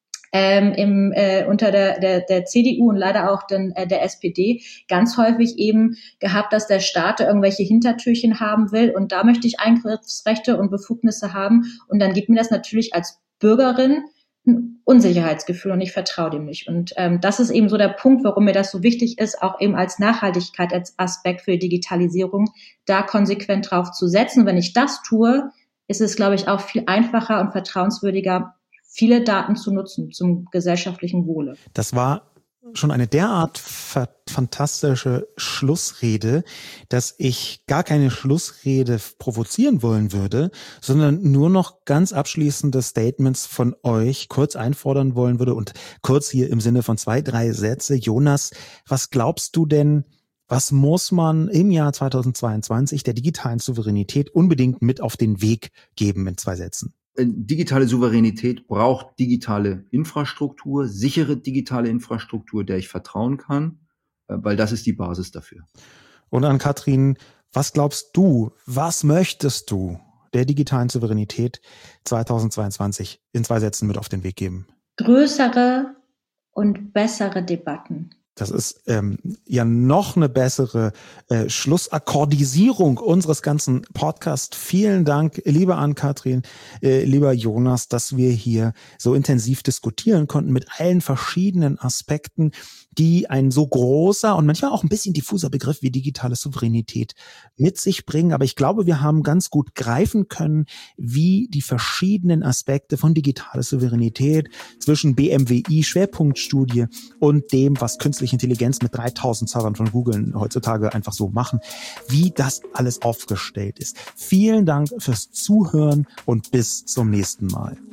ähm, im äh, unter der, der der C D U und leider auch den, äh, der S P D ganz häufig eben gehabt, dass der Staat irgendwelche Hintertürchen haben will. Und da möchte ich Eingriffsrechte und Befugnisse haben. Und dann gibt mir das natürlich als Bürgerin ein Unsicherheitsgefühl, und ich vertraue dem nicht. Und ähm, das ist eben so der Punkt, warum mir das so wichtig ist, auch eben als Nachhaltigkeit, als Aspekt für die Digitalisierung, da konsequent drauf zu setzen. Und wenn ich das tue, ist es, glaube ich, auch viel einfacher und vertrauenswürdiger, viele Daten zu nutzen zum gesellschaftlichen Wohle. Das war schon eine derart fantastische Schlussrede, dass ich gar keine Schlussrede provozieren wollen würde, sondern nur noch ganz abschließende Statements von euch kurz einfordern wollen würde und kurz hier im Sinne von zwei, drei Sätze. Jonas, was glaubst du denn, was muss man im Jahr zweitausendzweiundzwanzig der digitalen Souveränität unbedingt mit auf den Weg geben in zwei Sätzen? Digitale Souveränität braucht digitale Infrastruktur, sichere digitale Infrastruktur, der ich vertrauen kann, weil das ist die Basis dafür. Und an Katrin, was glaubst du, was möchtest du der digitalen Souveränität zweitausendzweiundzwanzig in zwei Sätzen mit auf den Weg geben? Größere und bessere Debatten. Das ist ähm, ja noch eine bessere äh, Schlussakkordisierung unseres ganzen Podcasts. Vielen Dank, liebe Ann-Kathrin, äh, lieber Jonas, dass wir hier so intensiv diskutieren konnten mit allen verschiedenen Aspekten, die ein so großer und manchmal auch ein bisschen diffuser Begriff wie digitale Souveränität mit sich bringen. Aber ich glaube, wir haben ganz gut greifen können, wie die verschiedenen Aspekte von digitaler Souveränität zwischen B M W I-Schwerpunktstudie und dem, was künstliche Intelligenz mit dreitausend Servern von Google heutzutage einfach so machen, wie das alles aufgestellt ist. Vielen Dank fürs Zuhören und bis zum nächsten Mal.